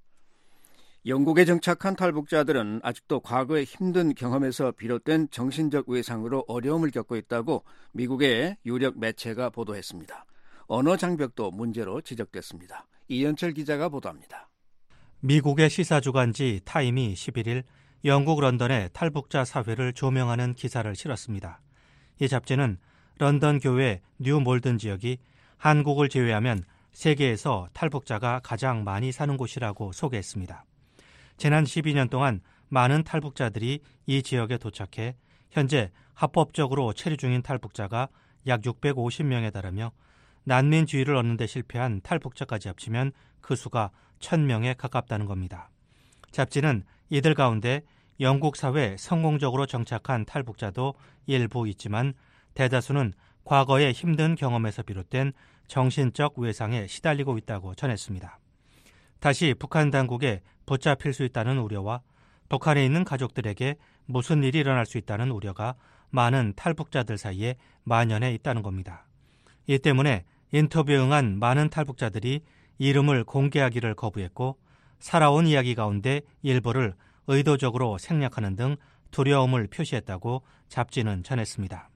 영국에 정착한 탈북자들은 아직도 과거의 힘든 경험에서 비롯된 정신적 외상으로 어려움을 겪고 있다고 미국의 유력 매체가 보도했습니다. 언어 장벽도 문제로 지적됐습니다. 이현철 기자가 보도합니다. 미국의 시사주간지 타임이 11일 영국 런던의 탈북자 사회를 조명하는 기사를 실었습니다. 이 잡지는 런던 교외 뉴 몰든 지역이 한국을 제외하면 세계에서 탈북자가 가장 많이 사는 곳이라고 소개했습니다. 지난 12년 동안 많은 탈북자들이 이 지역에 도착해 현재 합법적으로 체류 중인 탈북자가 약 650명에 달하며 난민 지위를 얻는 데 실패한 탈북자까지 합치면 그 수가 1000명에 가깝다는 겁니다. 잡지는 이들 가운데 영국 사회에 성공적으로 정착한 탈북자도 일부 있지만 대다수는 과거의 힘든 경험에서 비롯된 정신적 외상에 시달리고 있다고 전했습니다. 다시 북한 당국에 붙잡힐 수 있다는 우려와 북한에 있는 가족들에게 무슨 일이 일어날 수 있다는 우려가 많은 탈북자들 사이에 만연해 있다는 겁니다. 이 때문에 인터뷰에 응한 많은 탈북자들이 이름을 공개하기를 거부했고 살아온 이야기 가운데 일부를 의도적으로 생략하는 등 두려움을 표시했다고 잡지는 전했습니다.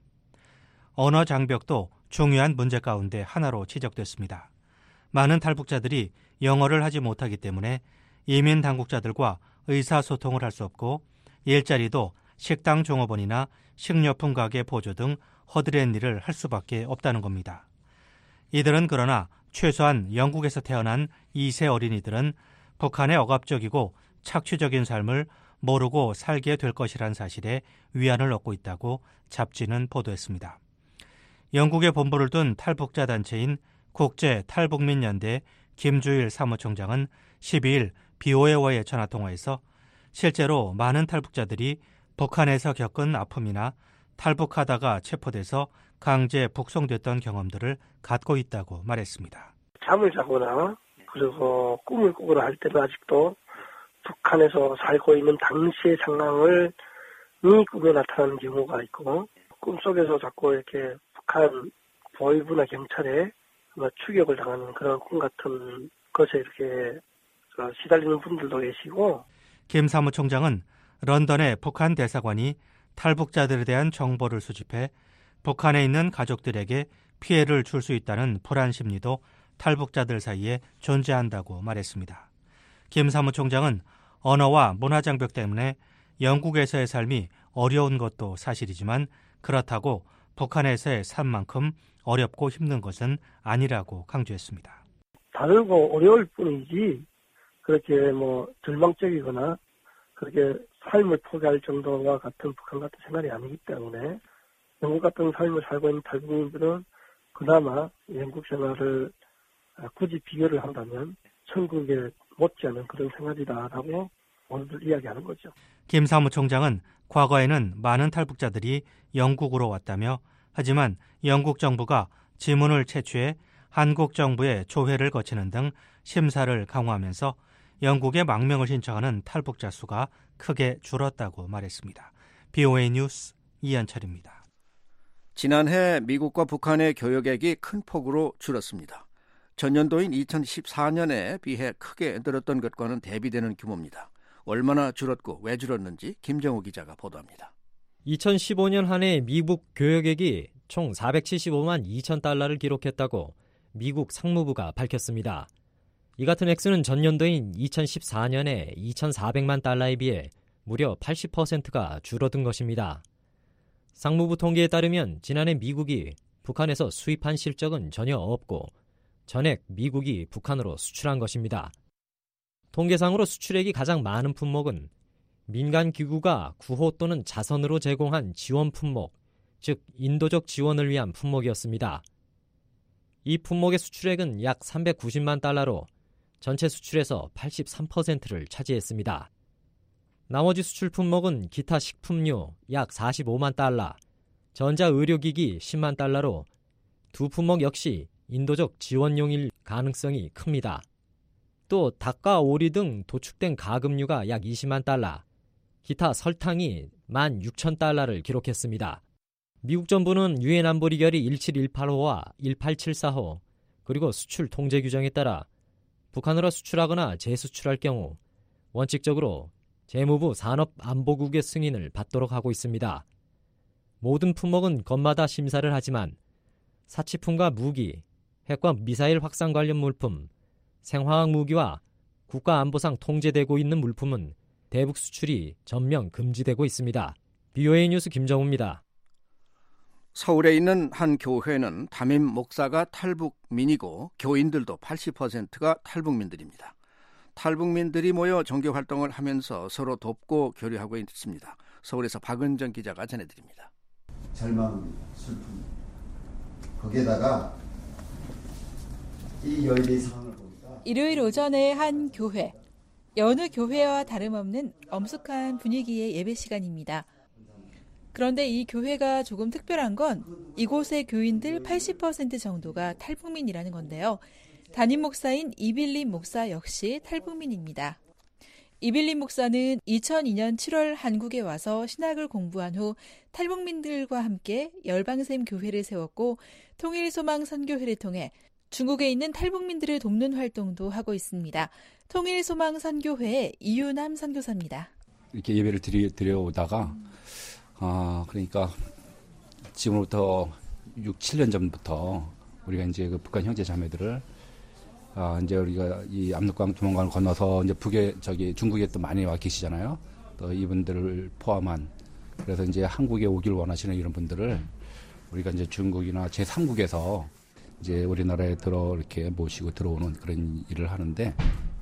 언어 장벽도 중요한 문제 가운데 하나로 지적됐습니다. 많은 탈북자들이 영어를 하지 못하기 때문에 이민 당국자들과 의사소통을 할 수 없고 일자리도 식당 종업원이나 식료품 가게 보조 등 허드렛 일을 할 수밖에 없다는 겁니다. 이들은 그러나 최소한 영국에서 태어난 2세 어린이들은 북한의 억압적이고 착취적인 삶을 모르고 살게 될 것이란 사실에 위안을 얻고 있다고 잡지는 보도했습니다. 영국에 본부를 둔 탈북자 단체인 국제탈북민연대 김주일 사무총장은 12일 BOA와의 전화통화에서 실제로 많은 탈북자들이 북한에서 겪은 아픔이나 탈북하다가 체포돼서 강제 북송됐던 경험들을 갖고 있다고 말했습니다. 잠을 자거나 그리고 꿈을 꾸거나 할 때도 아직도 북한에서 살고 있는 당시의 상황을 꿈에 나타나는 경우가 있고 꿈속에서 자꾸 이렇게 북한 보위부나 경찰에 추격을 당하는 그런 꿈 같은 것에 이렇게 시달리는 분들도 계시고. 김 사무총장은 런던의 북한 대사관이 탈북자들에 대한 정보를 수집해 북한에 있는 가족들에게 피해를 줄 수 있다는 불안 심리도 탈북자들 사이에 존재한다고 말했습니다. 김 사무총장은 언어와 문화 장벽 때문에 영국에서의 삶이 어려운 것도 사실이지만 그렇다고 북한에서의 삶만큼 어렵고 힘든 것은 아니라고 강조했습니다. 다르고 어려울 뿐이지 그렇게 절망적이거나 그렇게 삶을 포기할 정도와 같은 북한 같은 생활이 아니기 때문에 영국 같은 삶을 살고 있는 탈북민들은 그나마 영국 생활을 굳이 비교를 한다면 천국에 못지않은 그런 생활이다라고 오늘 이야기하는 거죠. 김 사무총장은 과거에는 많은 탈북자들이 영국으로 왔다며 하지만 영국 정부가 지문을 채취해 한국 정부의 조회를 거치는 등 심사를 강화하면서 영국에 망명을 신청하는 탈북자 수가 크게 줄었다고 말했습니다. BOA 뉴스 이현철입니다. 지난해 미국과 북한의 교역액이 큰 폭으로 줄었습니다. 전년도인 2014년에 비해 크게 늘었던 것과는 대비되는 규모입니다. 얼마나 줄었고 왜 줄었는지 김정우 기자가 보도합니다. 2015년 한 해 미국 교역액이 총 475만 2천 달러를 기록했다고 미국 상무부가 밝혔습니다. 이 같은 액수는 전년도인 2014년에 2,400만 달러에 비해 무려 80%가 줄어든 것입니다. 상무부 통계에 따르면 지난해 미국이 북한에서 수입한 실적은 전혀 없고 전액 미국이 북한으로 수출한 것입니다. 통계상으로 수출액이 가장 많은 품목은 민간 기구가 구호 또는 자선으로 제공한 지원 품목, 즉 인도적 지원을 위한 품목이었습니다. 이 품목의 수출액은 약 390만 달러로 전체 수출에서 83%를 차지했습니다. 나머지 수출 품목은 기타 식품류 약 45만 달러, 전자의료기기 10만 달러로 두 품목 역시 인도적 지원용일 가능성이 큽니다. 또 닭과 오리 등 도축된 가금류가 약 20만 달러, 기타 설탕이 16,000달러를 기록했습니다. 미국 정부는 유엔 안보리결의 1718호와 1874호 그리고 수출 통제 규정에 따라 북한으로 수출하거나 재수출할 경우 원칙적으로 재무부 산업안보국의 승인을 받도록 하고 있습니다. 모든 품목은 건마다 심사를 하지만 사치품과 무기, 핵과 미사일 확산 관련 물품, 생화학 무기와 국가안보상 통제되고 있는 물품은 대북 수출이 전면 금지되고 있습니다. BOA 뉴스 김정우입니다. 서울에 있는 한 교회는 담임 목사가 탈북민이고 교인들도 80%가 탈북민들입니다. 탈북민들이 모여 종교활동을 하면서 서로 돕고 교류하고 있습니다. 서울에서 박은정 기자가 전해드립니다. 절망, 슬픔, 거기에다가 이 여인의 상황을 보니까 일요일 오전에 한 교회, 여느 교회와 다름없는 엄숙한 분위기의 예배 시간입니다. 그런데 이 교회가 조금 특별한 건 이곳의 교인들 80% 정도가 탈북민이라는 건데요. 담임 목사인 이빌린 목사 역시 탈북민입니다. 이빌린 목사는 2002년 7월 한국에 와서 신학을 공부한 후 탈북민들과 함께 열방샘 교회를 세웠고 통일소망 선교회를 통해 중국에 있는 탈북민들을 돕는 활동도 하고 있습니다. 통일소망 선교회의 이유남 선교사입니다. 이렇게 예배를 드려오다가 그러니까 지금부터 6, 7년 전부터 우리가 이제 그 북한 형제 자매들을 이제 우리가 이 압록강 조만간을 건너서 이제 중국에 또 많이 와 계시잖아요. 또 이분들을 포함한 그래서 이제 한국에 오길 원하시는 이런 분들을 우리가 이제 중국이나 제3국에서 이제 우리나라에 이렇게 모시고 들어오는 그런 일을 하는데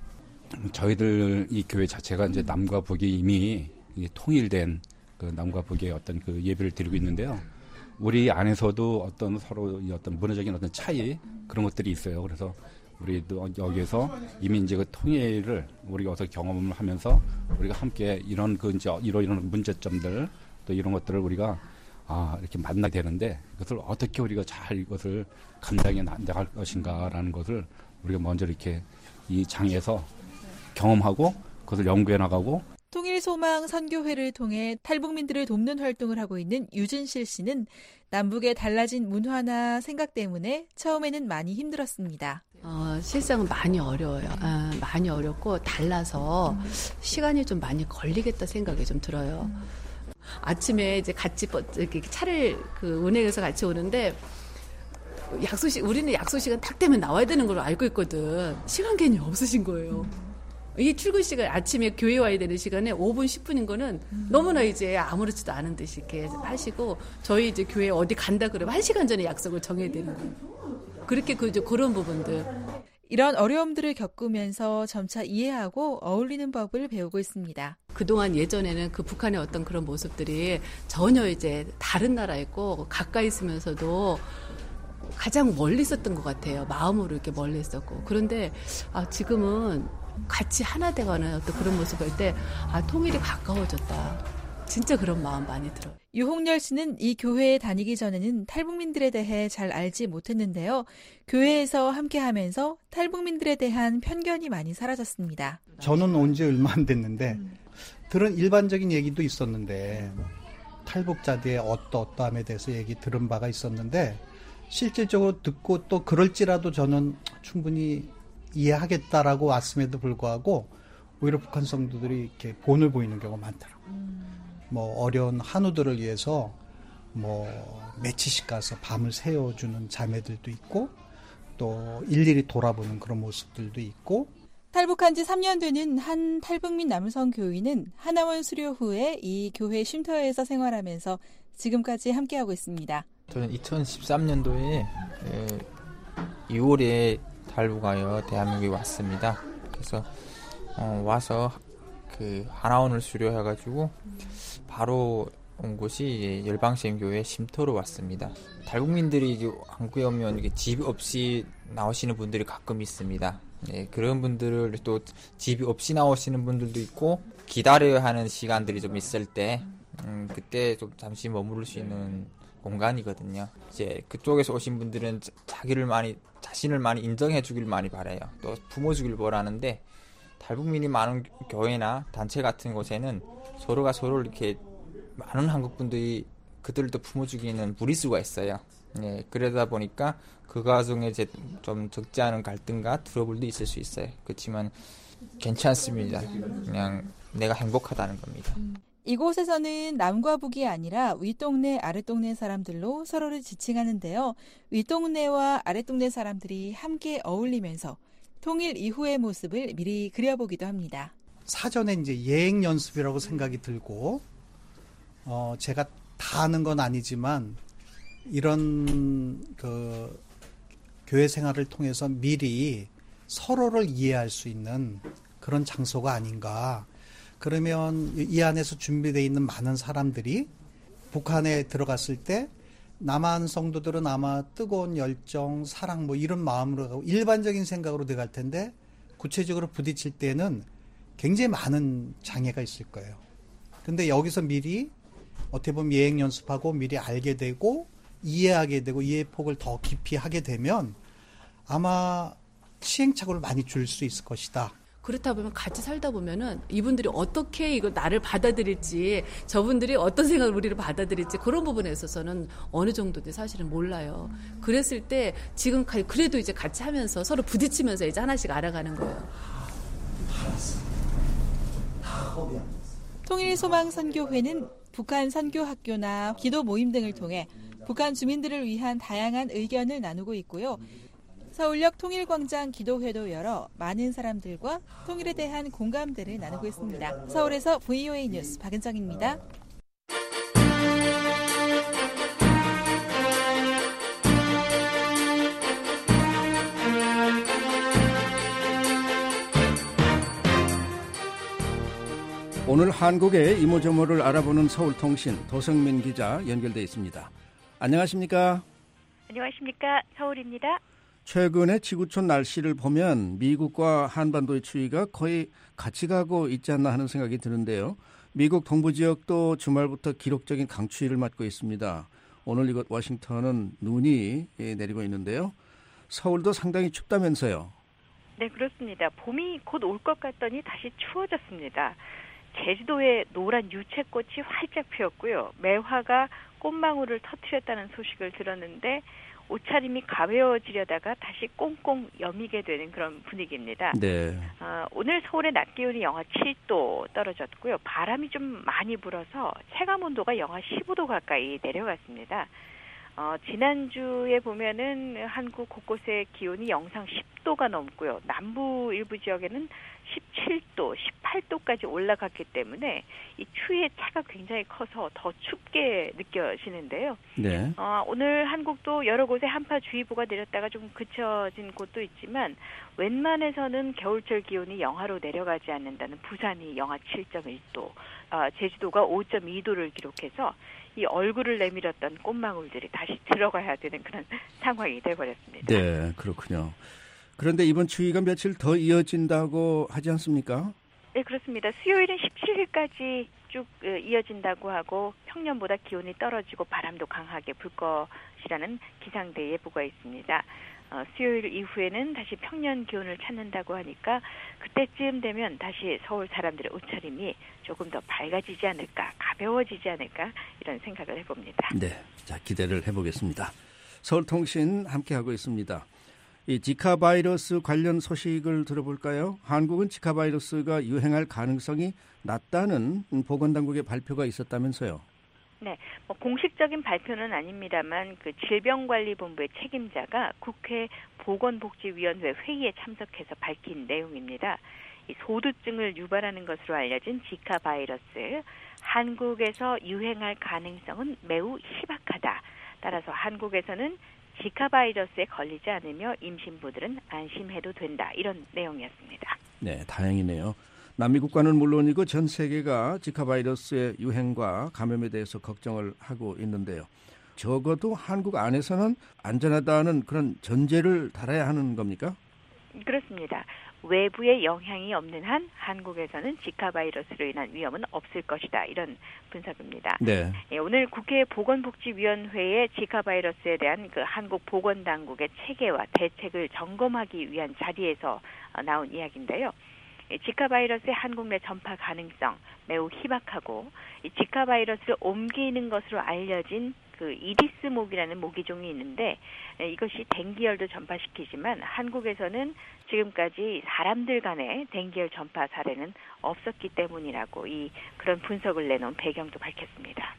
저희들 이 교회 자체가 이제 남과 북이 이미 통일된 그 남과 북의 어떤 그 예배를 드리고 있는데요. 우리 안에서도 어떤 서로 어떤 문화적인 어떤 차이 그런 것들이 있어요. 그래서 우리도 여기에서 이미 이제 그 통일을 우리가 어서 경험을 하면서 우리가 함께 이런 이런 문제점들 또 이런 것들을 우리가 이렇게 만나게 되는데 그것을 어떻게 우리가 잘 이것을 감당해 나갈 것인가라는 것을 우리가 먼저 이렇게 이 장에서 경험하고 그것을 연구해 나가고 통일소망 선교회를 통해 탈북민들을 돕는 활동을 하고 있는 유진실 씨는 남북의 달라진 문화나 생각 때문에 처음에는 많이 힘들었습니다. 실상은 많이 어려워요. 많이 어렵고 달라서 시간이 좀 많이 걸리겠다 생각이 좀 들어요. 아침에 이제 같이 차를 은행에서 같이 오는데 우리는 약속 시간 딱 되면 나와야 되는 걸 알고 있거든. 시간 개념이 없으신 거예요. 이 출근 시간 아침에 교회 와야 되는 시간에 5분 10분인 거는 너무나 이제 아무렇지도 않은 듯이 이렇게 하시고 저희 이제 교회 어디 간다 그러면 1시간 전에 약속을 정해야 되는 거예요. 그렇게 그런 부분들. 이런 어려움들을 겪으면서 점차 이해하고 어울리는 법을 배우고 있습니다. 그동안 예전에는 그 북한의 어떤 그런 모습들이 전혀 이제 다른 나라였고 가까이 있으면서도 가장 멀리 있었던 것 같아요. 마음으로 이렇게 멀리 있었고. 그런데 지금은 같이 하나 돼가는 어떤 그런 모습을 볼 때 통일이 가까워졌다. 진짜 그런 마음 많이 들어요. 유홍열 씨는 이 교회에 다니기 전에는 탈북민들에 대해 잘 알지 못했는데요. 교회에서 함께하면서 탈북민들에 대한 편견이 많이 사라졌습니다. 저는 온 지 얼마 안 됐는데 들은 일반적인 얘기도 있었는데 탈북자들의 어떠함에 대해서 얘기 들은 바가 있었는데 실질적으로 듣고 또 그럴지라도 저는 충분히 이해하겠다라고 왔음에도 불구하고 오히려 북한 성도들이 이렇게 본을 보이는 경우가 많더라고요. 어려운 한우들을 위해서 며칠씩 가서 밤을 새워주는 자매들도 있고 또 일일이 돌아보는 그런 모습들도 있고. 탈북한 지 3년 되는 한 탈북민 남성 교인은 하나원 수료 후에 이 교회 쉼터에서 생활하면서 지금까지 함께하고 있습니다. 저는 2013년도에 2월에 탈북하여 대한민국에 왔습니다. 그래서 와서 그 하나원을 수료해가지고 바로 온 곳이 열방시행교회 쉼터로 왔습니다. 탈북민들이 한국에 오면 집 없이 나오시는 분들이 가끔 있습니다. 네, 그런 분들을 또 집이 없이 나오시는 분들도 있고 기다려야 하는 시간들이 좀 있을 때 그때 좀 잠시 머무를 수 있는 공간이거든요. 이제 그쪽에서 오신 분들은 자신을 많이 인정해 주길 많이 바라요. 또 품어주길 바라는데 탈북민이 많은 교회나 단체 같은 곳에는 서로가 서로를 이렇게 많은 한국분들이 그들을 또 품어주기는 무리수가 있어요. 네, 그러다 보니까 그 과정에 이제 좀 적지 않은 갈등과 트러블도 있을 수 있어요. 그렇지만 괜찮습니다. 그냥 내가 행복하다는 겁니다. 이곳에서는 남과 북이 아니라 윗동네 아랫동네 사람들로 서로를 지칭하는데요. 윗동네와 아랫동네 사람들이 함께 어울리면서 통일 이후의 모습을 미리 그려보기도 합니다. 사전에 이제 예행 연습이라고 생각이 들고 제가 다 아는 건 아니지만 이런 그 교회 생활을 통해서 미리 서로를 이해할 수 있는 그런 장소가 아닌가. 그러면 이 안에서 준비되어 있는 많은 사람들이 북한에 들어갔을 때 남한 성도들은 아마 뜨거운 열정, 사랑 뭐 이런 마음으로 가고 일반적인 생각으로 들어갈 텐데 구체적으로 부딪힐 때는 굉장히 많은 장애가 있을 거예요. 근데 여기서 미리 어떻게 보면 예행 연습하고 미리 알게 되고 이해하게 되고 이해 폭을 더 깊이 하게 되면 아마 시행착오를 많이 줄 수 있을 것이다. 그렇다 보면 같이 살다 보면은 이분들이 어떻게 이거 나를 받아들일지 저분들이 어떤 생각을 우리를 받아들일지 그런 부분에 있어서는 어느 정도인지 사실은 몰라요. 그랬을 때 지금 그래도 이제 같이 하면서 서로 부딪히면서 이제 하나씩 알아가는 거예요. 통일소망선교회는 북한 선교학교나 기도 모임 등을 통해 북한 주민들을 위한 다양한 의견을 나누고 있고요. 서울역 통일광장 기도회도 열어 많은 사람들과 통일에 대한 공감대를 나누고 있습니다. 서울에서 VOA 뉴스 박은정입니다. 오늘 한국의 이모저모를 알아보는 서울통신 도성민 기자 연결돼 있습니다. 안녕하십니까? 안녕하십니까? 서울입니다. 최근에 지구촌 날씨를 보면 미국과 한반도의 추위가 거의 같이 가고 있지 않나 하는 생각이 드는데요. 미국 동부 지역도 주말부터 기록적인 강추위를 맞고 있습니다. 오늘 이곳 워싱턴은 눈이 내리고 있는데요. 서울도 상당히 춥다면서요. 네, 그렇습니다. 봄이 곧 올 것 같더니 다시 추워졌습니다. 제주도에 노란 유채꽃이 활짝 피었고요. 매화가 꽃망울을 터뜨렸다는 소식을 들었는데 옷차림이 가벼워지려다가 다시 꽁꽁 여미게 되는 그런 분위기입니다. 네. 오늘 서울의 낮 기온이 영하 7도 떨어졌고요. 바람이 좀 많이 불어서 체감온도가 영하 15도 가까이 내려갔습니다. 지난주에 보면은 한국 곳곳의 기온이 영상 10도가 넘고요. 남부 일부 지역에는 17도, 18도까지 올라갔기 때문에 이 추위의 차가 굉장히 커서 더 춥게 느껴지는데요. 네. 오늘 한국도 여러 곳에 한파주의보가 내렸다가 좀 그쳐진 곳도 있지만 웬만해서는 겨울철 기온이 영하로 내려가지 않는다는 부산이 영하 7.1도, 제주도가 5.2도를 기록해서 이 얼굴을 내밀었던 꽃망울들이 다시 들어가야 되는 그런 상황이 돼버렸습니다. 네, 그렇군요. 그런데 이번 추위가 며칠 더 이어진다고 하지 않습니까? 네, 그렇습니다. 수요일은 17일까지 쭉 이어진다고 하고 평년보다 기온이 떨어지고 바람도 강하게 불 것이라는 기상대 예보가 있습니다. 수요일 이후에는 다시 평년 기온을 찾는다고 하니까 그때쯤 되면 다시 서울 사람들의 옷차림이 조금 더 밝아지지 않을까, 가벼워지지 않을까 이런 생각을 해봅니다. 네, 자 기대를 해보겠습니다. 서울통신 함께하고 있습니다. 이 지카 바이러스 관련 소식을 들어볼까요? 한국은 지카 바이러스가 유행할 가능성이 낮다는 보건당국의 발표가 있었다면서요? 네, 공식적인 발표는 아닙니다만 그 질병관리본부의 책임자가 국회 보건복지위원회 회의에 참석해서 밝힌 내용입니다. 이 소두증을 유발하는 것으로 알려진 지카 바이러스, 한국에서 유행할 가능성은 매우 희박하다라는 따라서 한국에서는 지카 바이러스에 걸리지 않으며 임신부들은 안심해도 된다. 이런 내용이었습니다. 네, 다행이네요. 남미 국가는 물론이고 전 세계가 지카 바이러스의 유행과 감염에 대해서 걱정을 하고 있는데요. 적어도 한국 안에서는 안전하다는 그런 전제를 달아야 하는 겁니까? 그렇습니다. 외부의 영향이 없는 한 한국에서는 지카 바이러스로 인한 위험은 없을 것이다. 이런 분석입니다. 네. 오늘 국회 보건복지위원회의 지카 바이러스에 대한 그 한국 보건당국의 체계와 대책을 점검하기 위한 자리에서 나온 이야기인데요. 지카 바이러스의 한국 내 전파 가능성 매우 희박하고 이 지카 바이러스를 옮기는 것으로 알려진 그 이디스 모기라는 모기종이 있는데 이것이 댕기열도 전파시키지만 한국에서는 지금까지 사람들 간의 댕기열 전파 사례는 없었기 때문이라고 그런 분석을 내놓은 배경도 밝혔습니다.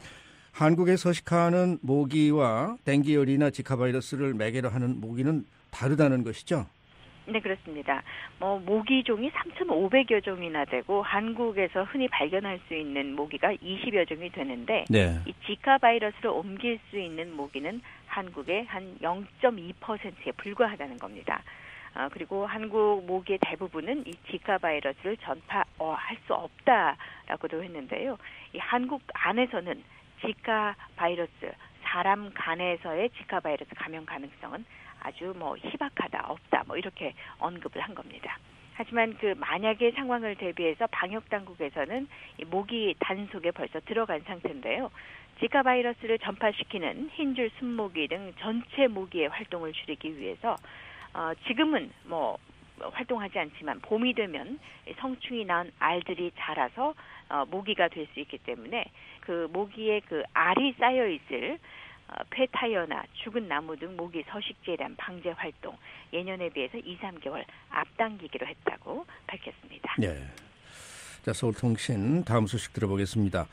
한국에 서식하는 모기와 댕기열이나 지카 바이러스를 매개로 하는 모기는 다르다는 것이죠? 네, 그렇습니다. 모기종이 3,500여 종이나 되고 한국에서 흔히 발견할 수 있는 모기가 20여 종이 되는데 네. 이 지카 바이러스를 옮길 수 있는 모기는 한국의 한 0.2%에 불과하다는 겁니다. 그리고 한국 모기의 대부분은 이 지카 바이러스를 전파할 수 없다라고도 했는데요. 이 한국 안에서는 지카 바이러스, 사람 간에서의 지카 바이러스 감염 가능성은 아주 희박하다, 없다, 이렇게 언급을 한 겁니다. 하지만 그 만약의 상황을 대비해서 방역 당국에서는 이 모기 단속에 벌써 들어간 상태인데요. 지카 바이러스를 전파시키는 흰줄 순모기 등 전체 모기의 활동을 줄이기 위해서 지금은 활동하지 않지만 봄이 되면 성충이 낳은 알들이 자라서 모기가 될 수 있기 때문에 그 모기의 그 알이 쌓여 있을 폐타이어나 죽은 나무 등 모기 서식지에 대한 방제 활동 예년에 비해서 2, 3개월 앞당기기로 했다고 밝혔습니다. 네. 자, 서울통신 다음 소식 들어보겠습니다.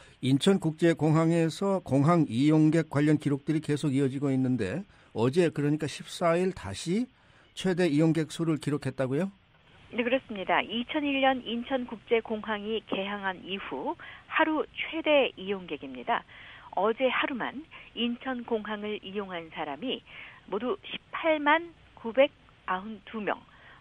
인천국제공항에서 공항 이용객 관련 기록들이 계속 이어지고 있는데 어제 그러니까 14일 다시 최대 이용객 수를 기록했다고요? 네, 그렇습니다. 2001년 인천국제공항이 개항한 이후 하루 최대 이용객입니다. 어제 하루만 인천공항을 이용한 사람이 모두 18만 992명,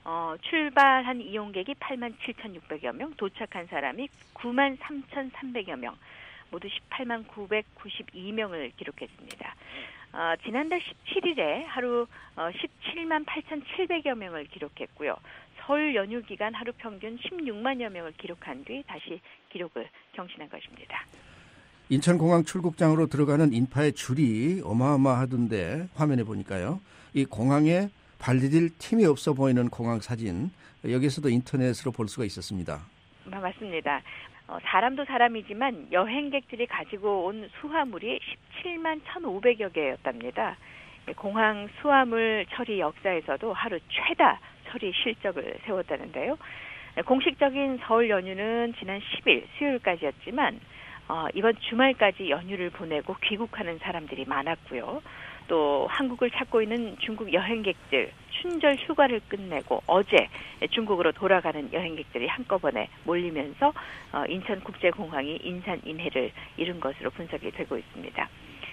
출발한 이용객이 8만 7,600여 명, 도착한 사람이 9만 3,300여 명, 모두 18만 992명을 기록했습니다. 지난달 17일에 하루 17만 8,700여 명을 기록했고요. 설 연휴 기간 하루 평균 16만여 명을 기록한 뒤 다시 기록을 경신한 것입니다. 인천공항 출국장으로 들어가는 인파의 줄이 어마어마하던데 화면에 보니까요. 이 공항에 발디딜 틈이 없어 보이는 공항 사진 여기서도 인터넷으로 볼 수가 있었습니다. 맞습니다. 사람도 사람이지만 여행객들이 가지고 온 수화물이 17만 1,500여 개였답니다. 공항 수화물 처리 역사에서도 하루 최다 처리 실적을 세웠다는데요. 공식적인 설 연휴는 지난 10일 수요일까지였지만 이번 주말까지 연휴를 보내고 귀국하는 사람들이 많았고요. 또 한국을 찾고 있는 중국 여행객들 춘절 휴가를 끝내고 어제 중국으로 돌아가는 여행객들이 한꺼번에 몰리면서 인천국제공항이 인산인해를 이룬 것으로 분석이 되고 있습니다.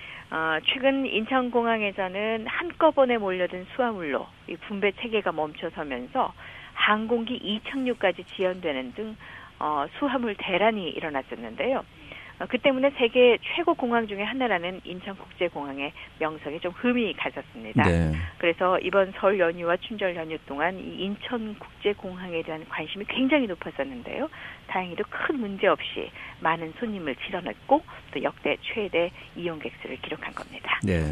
최근 인천공항에서는 한꺼번에 몰려든 수화물로 이 분배 체계가 멈춰서면서 항공기 이착륙까지 지연되는 등 수화물 대란이 일어났었는데요. 그 때문에 세계 최고 공항 중에 하나라는 인천국제공항의 명성에 좀 흠이 갔었습니다. 네. 그래서 이번 설 연휴와 춘절 연휴 동안 이 인천국제공항에 대한 관심이 굉장히 높았었는데요. 다행히도 큰 문제 없이 많은 손님을 실어냈고 또 역대 최대 이용객 수를 기록한 겁니다. 네,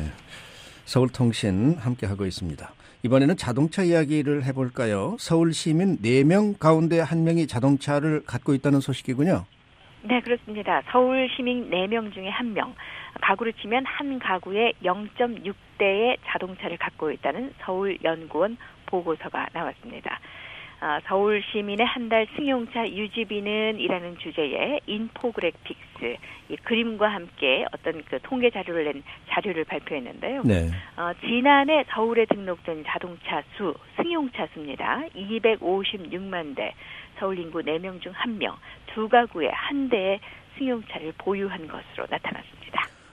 서울통신 함께하고 있습니다. 이번에는 자동차 이야기를 해볼까요? 서울 시민 4명 가운데 1명이 자동차를 갖고 있다는 소식이군요. 네, 그렇습니다. 서울 시민 4명 중에 1명, 가구를 치면 한 가구에 0.6대의 자동차를 갖고 있다는 서울연구원 보고서가 나왔습니다. 서울 시민의 한 달 승용차 유지비는 이라는 주제의 인포그래픽스, 이 그림과 함께 어떤 그 통계 자료를 낸 자료를 발표했는데요. 네. 지난해 서울에 등록된 자동차 수, 승용차 수입니다. 256만 대, 서울 인구 4명 중 1명, 두 가구에 한 대의 승용차를 보유한 것으로 나타났습니다.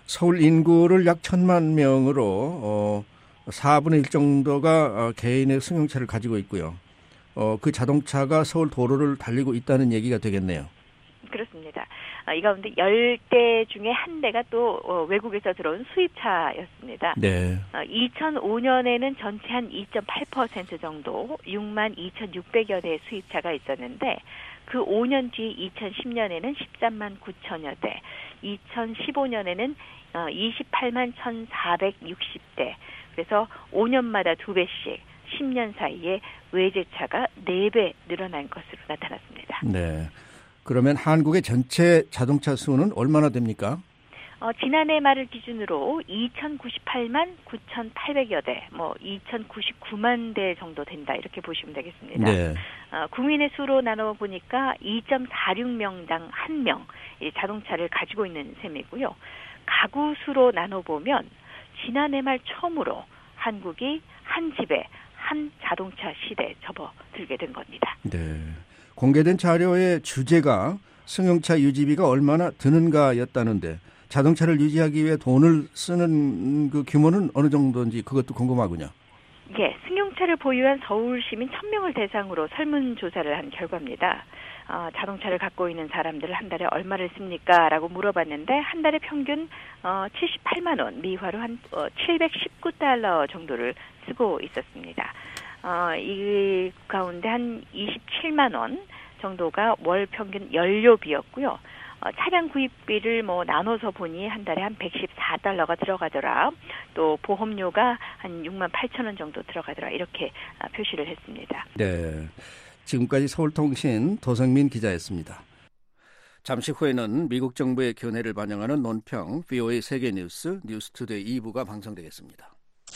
서울 인구를 약 1,000만 명으로 4분의 1 정도가 개인의 승용차를 가지고 있고요. 그 자동차가 서울 도로를 달리고 있다는 얘기가 되겠네요. 그렇습니다. 이 가운데 10대 중에 한 대가 또 외국에서 들어온 수입차였습니다. 네. 2005년에는 전체 한 2.8% 정도 6만 2,600여 대의 수입차가 있었는데 그 5년 뒤 2010년에는 13만 9천여 대, 2015년에는 28만 1,460대. 그래서 5년마다 2배씩 10년 사이에 외제차가 4배 늘어난 것으로 나타났습니다. 네. 그러면 한국의 전체 자동차 수는 얼마나 됩니까? 지난해 말을 기준으로 2,098만 9,800여 대, 2,099만 대 정도 된다 이렇게 보시면 되겠습니다. 네. 국민의 수로 나눠보니까 2.46명당 1명 자동차를 가지고 있는 셈이고요. 가구 수로 나눠보면 지난해 말 처음으로 한국이 한 집에 한 자동차 시대에 접어들게 된 겁니다. 네. 공개된 자료의 주제가 승용차 유지비가 얼마나 드는가였다는데 자동차를 유지하기 위해 돈을 쓰는 그 규모는 어느 정도인지 그것도 궁금하군요. 예, 승용차를 보유한 서울 시민 1,000명을 대상으로 설문조사를 한 결과입니다. 자동차를 갖고 있는 사람들을 한 달에 얼마를 씁니까? 라고 물어봤는데 한 달에 평균 78만 원, 미화로 한 719달러 정도를 쓰고 있었습니다. 이 가운데 한 27만 원 정도가 월 평균 연료비였고요. 차량 구입비를 나눠서 보니 한 달에 한 114달러가 들어가더라. 또 보험료가 한 6만 8천 원 정도 들어가더라. 이렇게 표시를 했습니다. 네, 지금까지 서울통신 도성민 기자였습니다. 잠시 후에는 미국 정부의 견해를 반영하는 논평 VOA 세계뉴스 뉴스투데이 2부가 방송되겠습니다.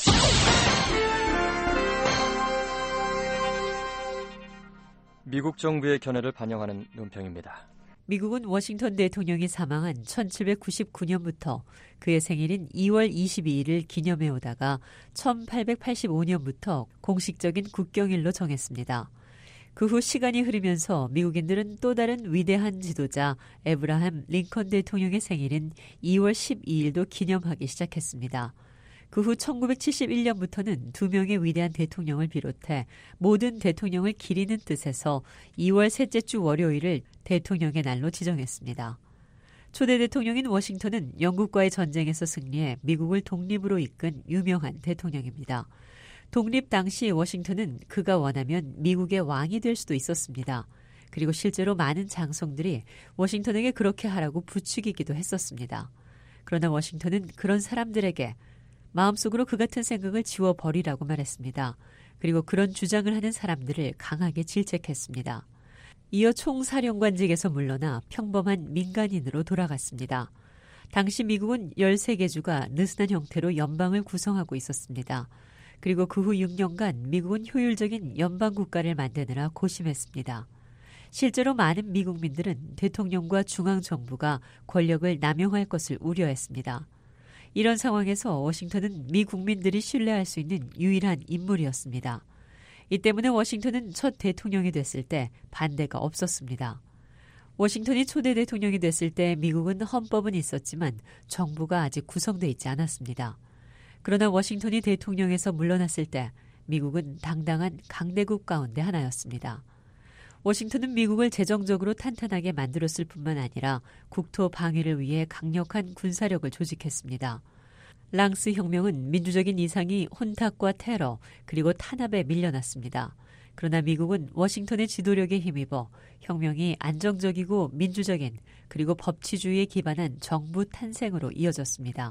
미국 정부의 견해를 반영하는 논평입니다. 미국은 워싱턴 대통령이 사망한 1799년부터 그의 생일인 2월 22일을 기념해 오다가 1885년부터 공식적인 국경일로 정했습니다. 그 후 시간이 흐르면서 미국인들은 또 다른 위대한 지도자 에브라함 링컨 대통령의 생일인 2월 12일도 기념하기 시작했습니다. 그 후 1971년부터는 2명의 위대한 대통령을 비롯해 모든 대통령을 기리는 뜻에서 2월 셋째 주 월요일을 대통령의 날로 지정했습니다. 초대 대통령인 워싱턴은 영국과의 전쟁에서 승리해 미국을 독립으로 이끈 유명한 대통령입니다. 독립 당시 워싱턴은 그가 원하면 미국의 왕이 될 수도 있었습니다. 그리고 실제로 많은 장성들이 워싱턴에게 그렇게 하라고 부추기기도 했었습니다. 그러나 워싱턴은 그런 사람들에게 마음속으로 그 같은 생각을 지워버리라고 말했습니다. 그리고 그런 주장을 하는 사람들을 강하게 질책했습니다. 이어 총사령관직에서 물러나 평범한 민간인으로 돌아갔습니다. 당시 미국은 13개 주가 느슨한 형태로 연방을 구성하고 있었습니다. 그리고 그 후 6년간 미국은 효율적인 연방국가를 만드느라 고심했습니다. 실제로 많은 미국민들은 대통령과 중앙정부가 권력을 남용할 것을 우려했습니다. 이런 상황에서 워싱턴은 미 국민들이 신뢰할 수 있는 유일한 인물이었습니다. 이 때문에 워싱턴은 첫 대통령이 됐을 때 반대가 없었습니다. 워싱턴이 초대 대통령이 됐을 때 미국은 헌법은 있었지만 정부가 아직 구성돼 있지 않았습니다. 그러나 워싱턴이 대통령에서 물러났을 때 미국은 당당한 강대국 가운데 하나였습니다. 워싱턴은 미국을 재정적으로 탄탄하게 만들었을 뿐만 아니라 국토 방위를 위해 강력한 군사력을 조직했습니다. 랑스 혁명은 민주적인 이상이 혼탁과 테러 그리고 탄압에 밀려났습니다. 그러나 미국은 워싱턴의 지도력에 힘입어 혁명이 안정적이고 민주적인 그리고 법치주의에 기반한 정부 탄생으로 이어졌습니다.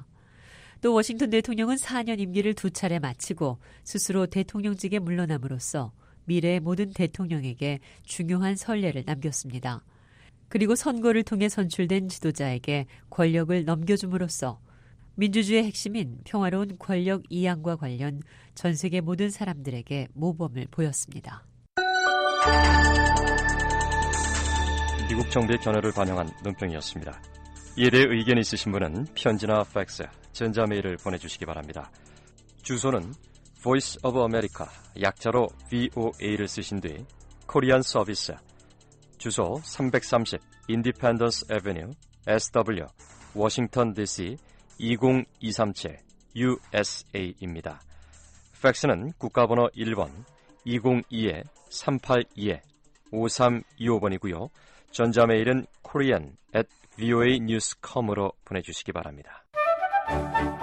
또 워싱턴 대통령은 4년 임기를 2차례 마치고 스스로 대통령직에 물러남으로써 미래의 모든 대통령에게 중요한 선례를 남겼습니다. 그리고 선거를 통해 선출된 지도자에게 권력을 넘겨줌으로써 민주주의의 핵심인 평화로운 권력 이양과 관련 전 세계 모든 사람들에게 모범을 보였습니다. 미국 정부의 견해를 반영한 논평이었습니다. 이에 대해 의견이 있으신 분은 편지나 팩스, 전자메일을 보내주시기 바랍니다. 주소는 Voice of America, 약자로 VOA를 쓰신 뒤 코리안 서비스, 주소 330 Independence Avenue, SW, 워싱턴 DC 20-237 USA입니다. 팩스는 국가번호 1번 202-382-5325번이고요. 전자메일은 korean@voanews.com으로 보내주시기 바랍니다.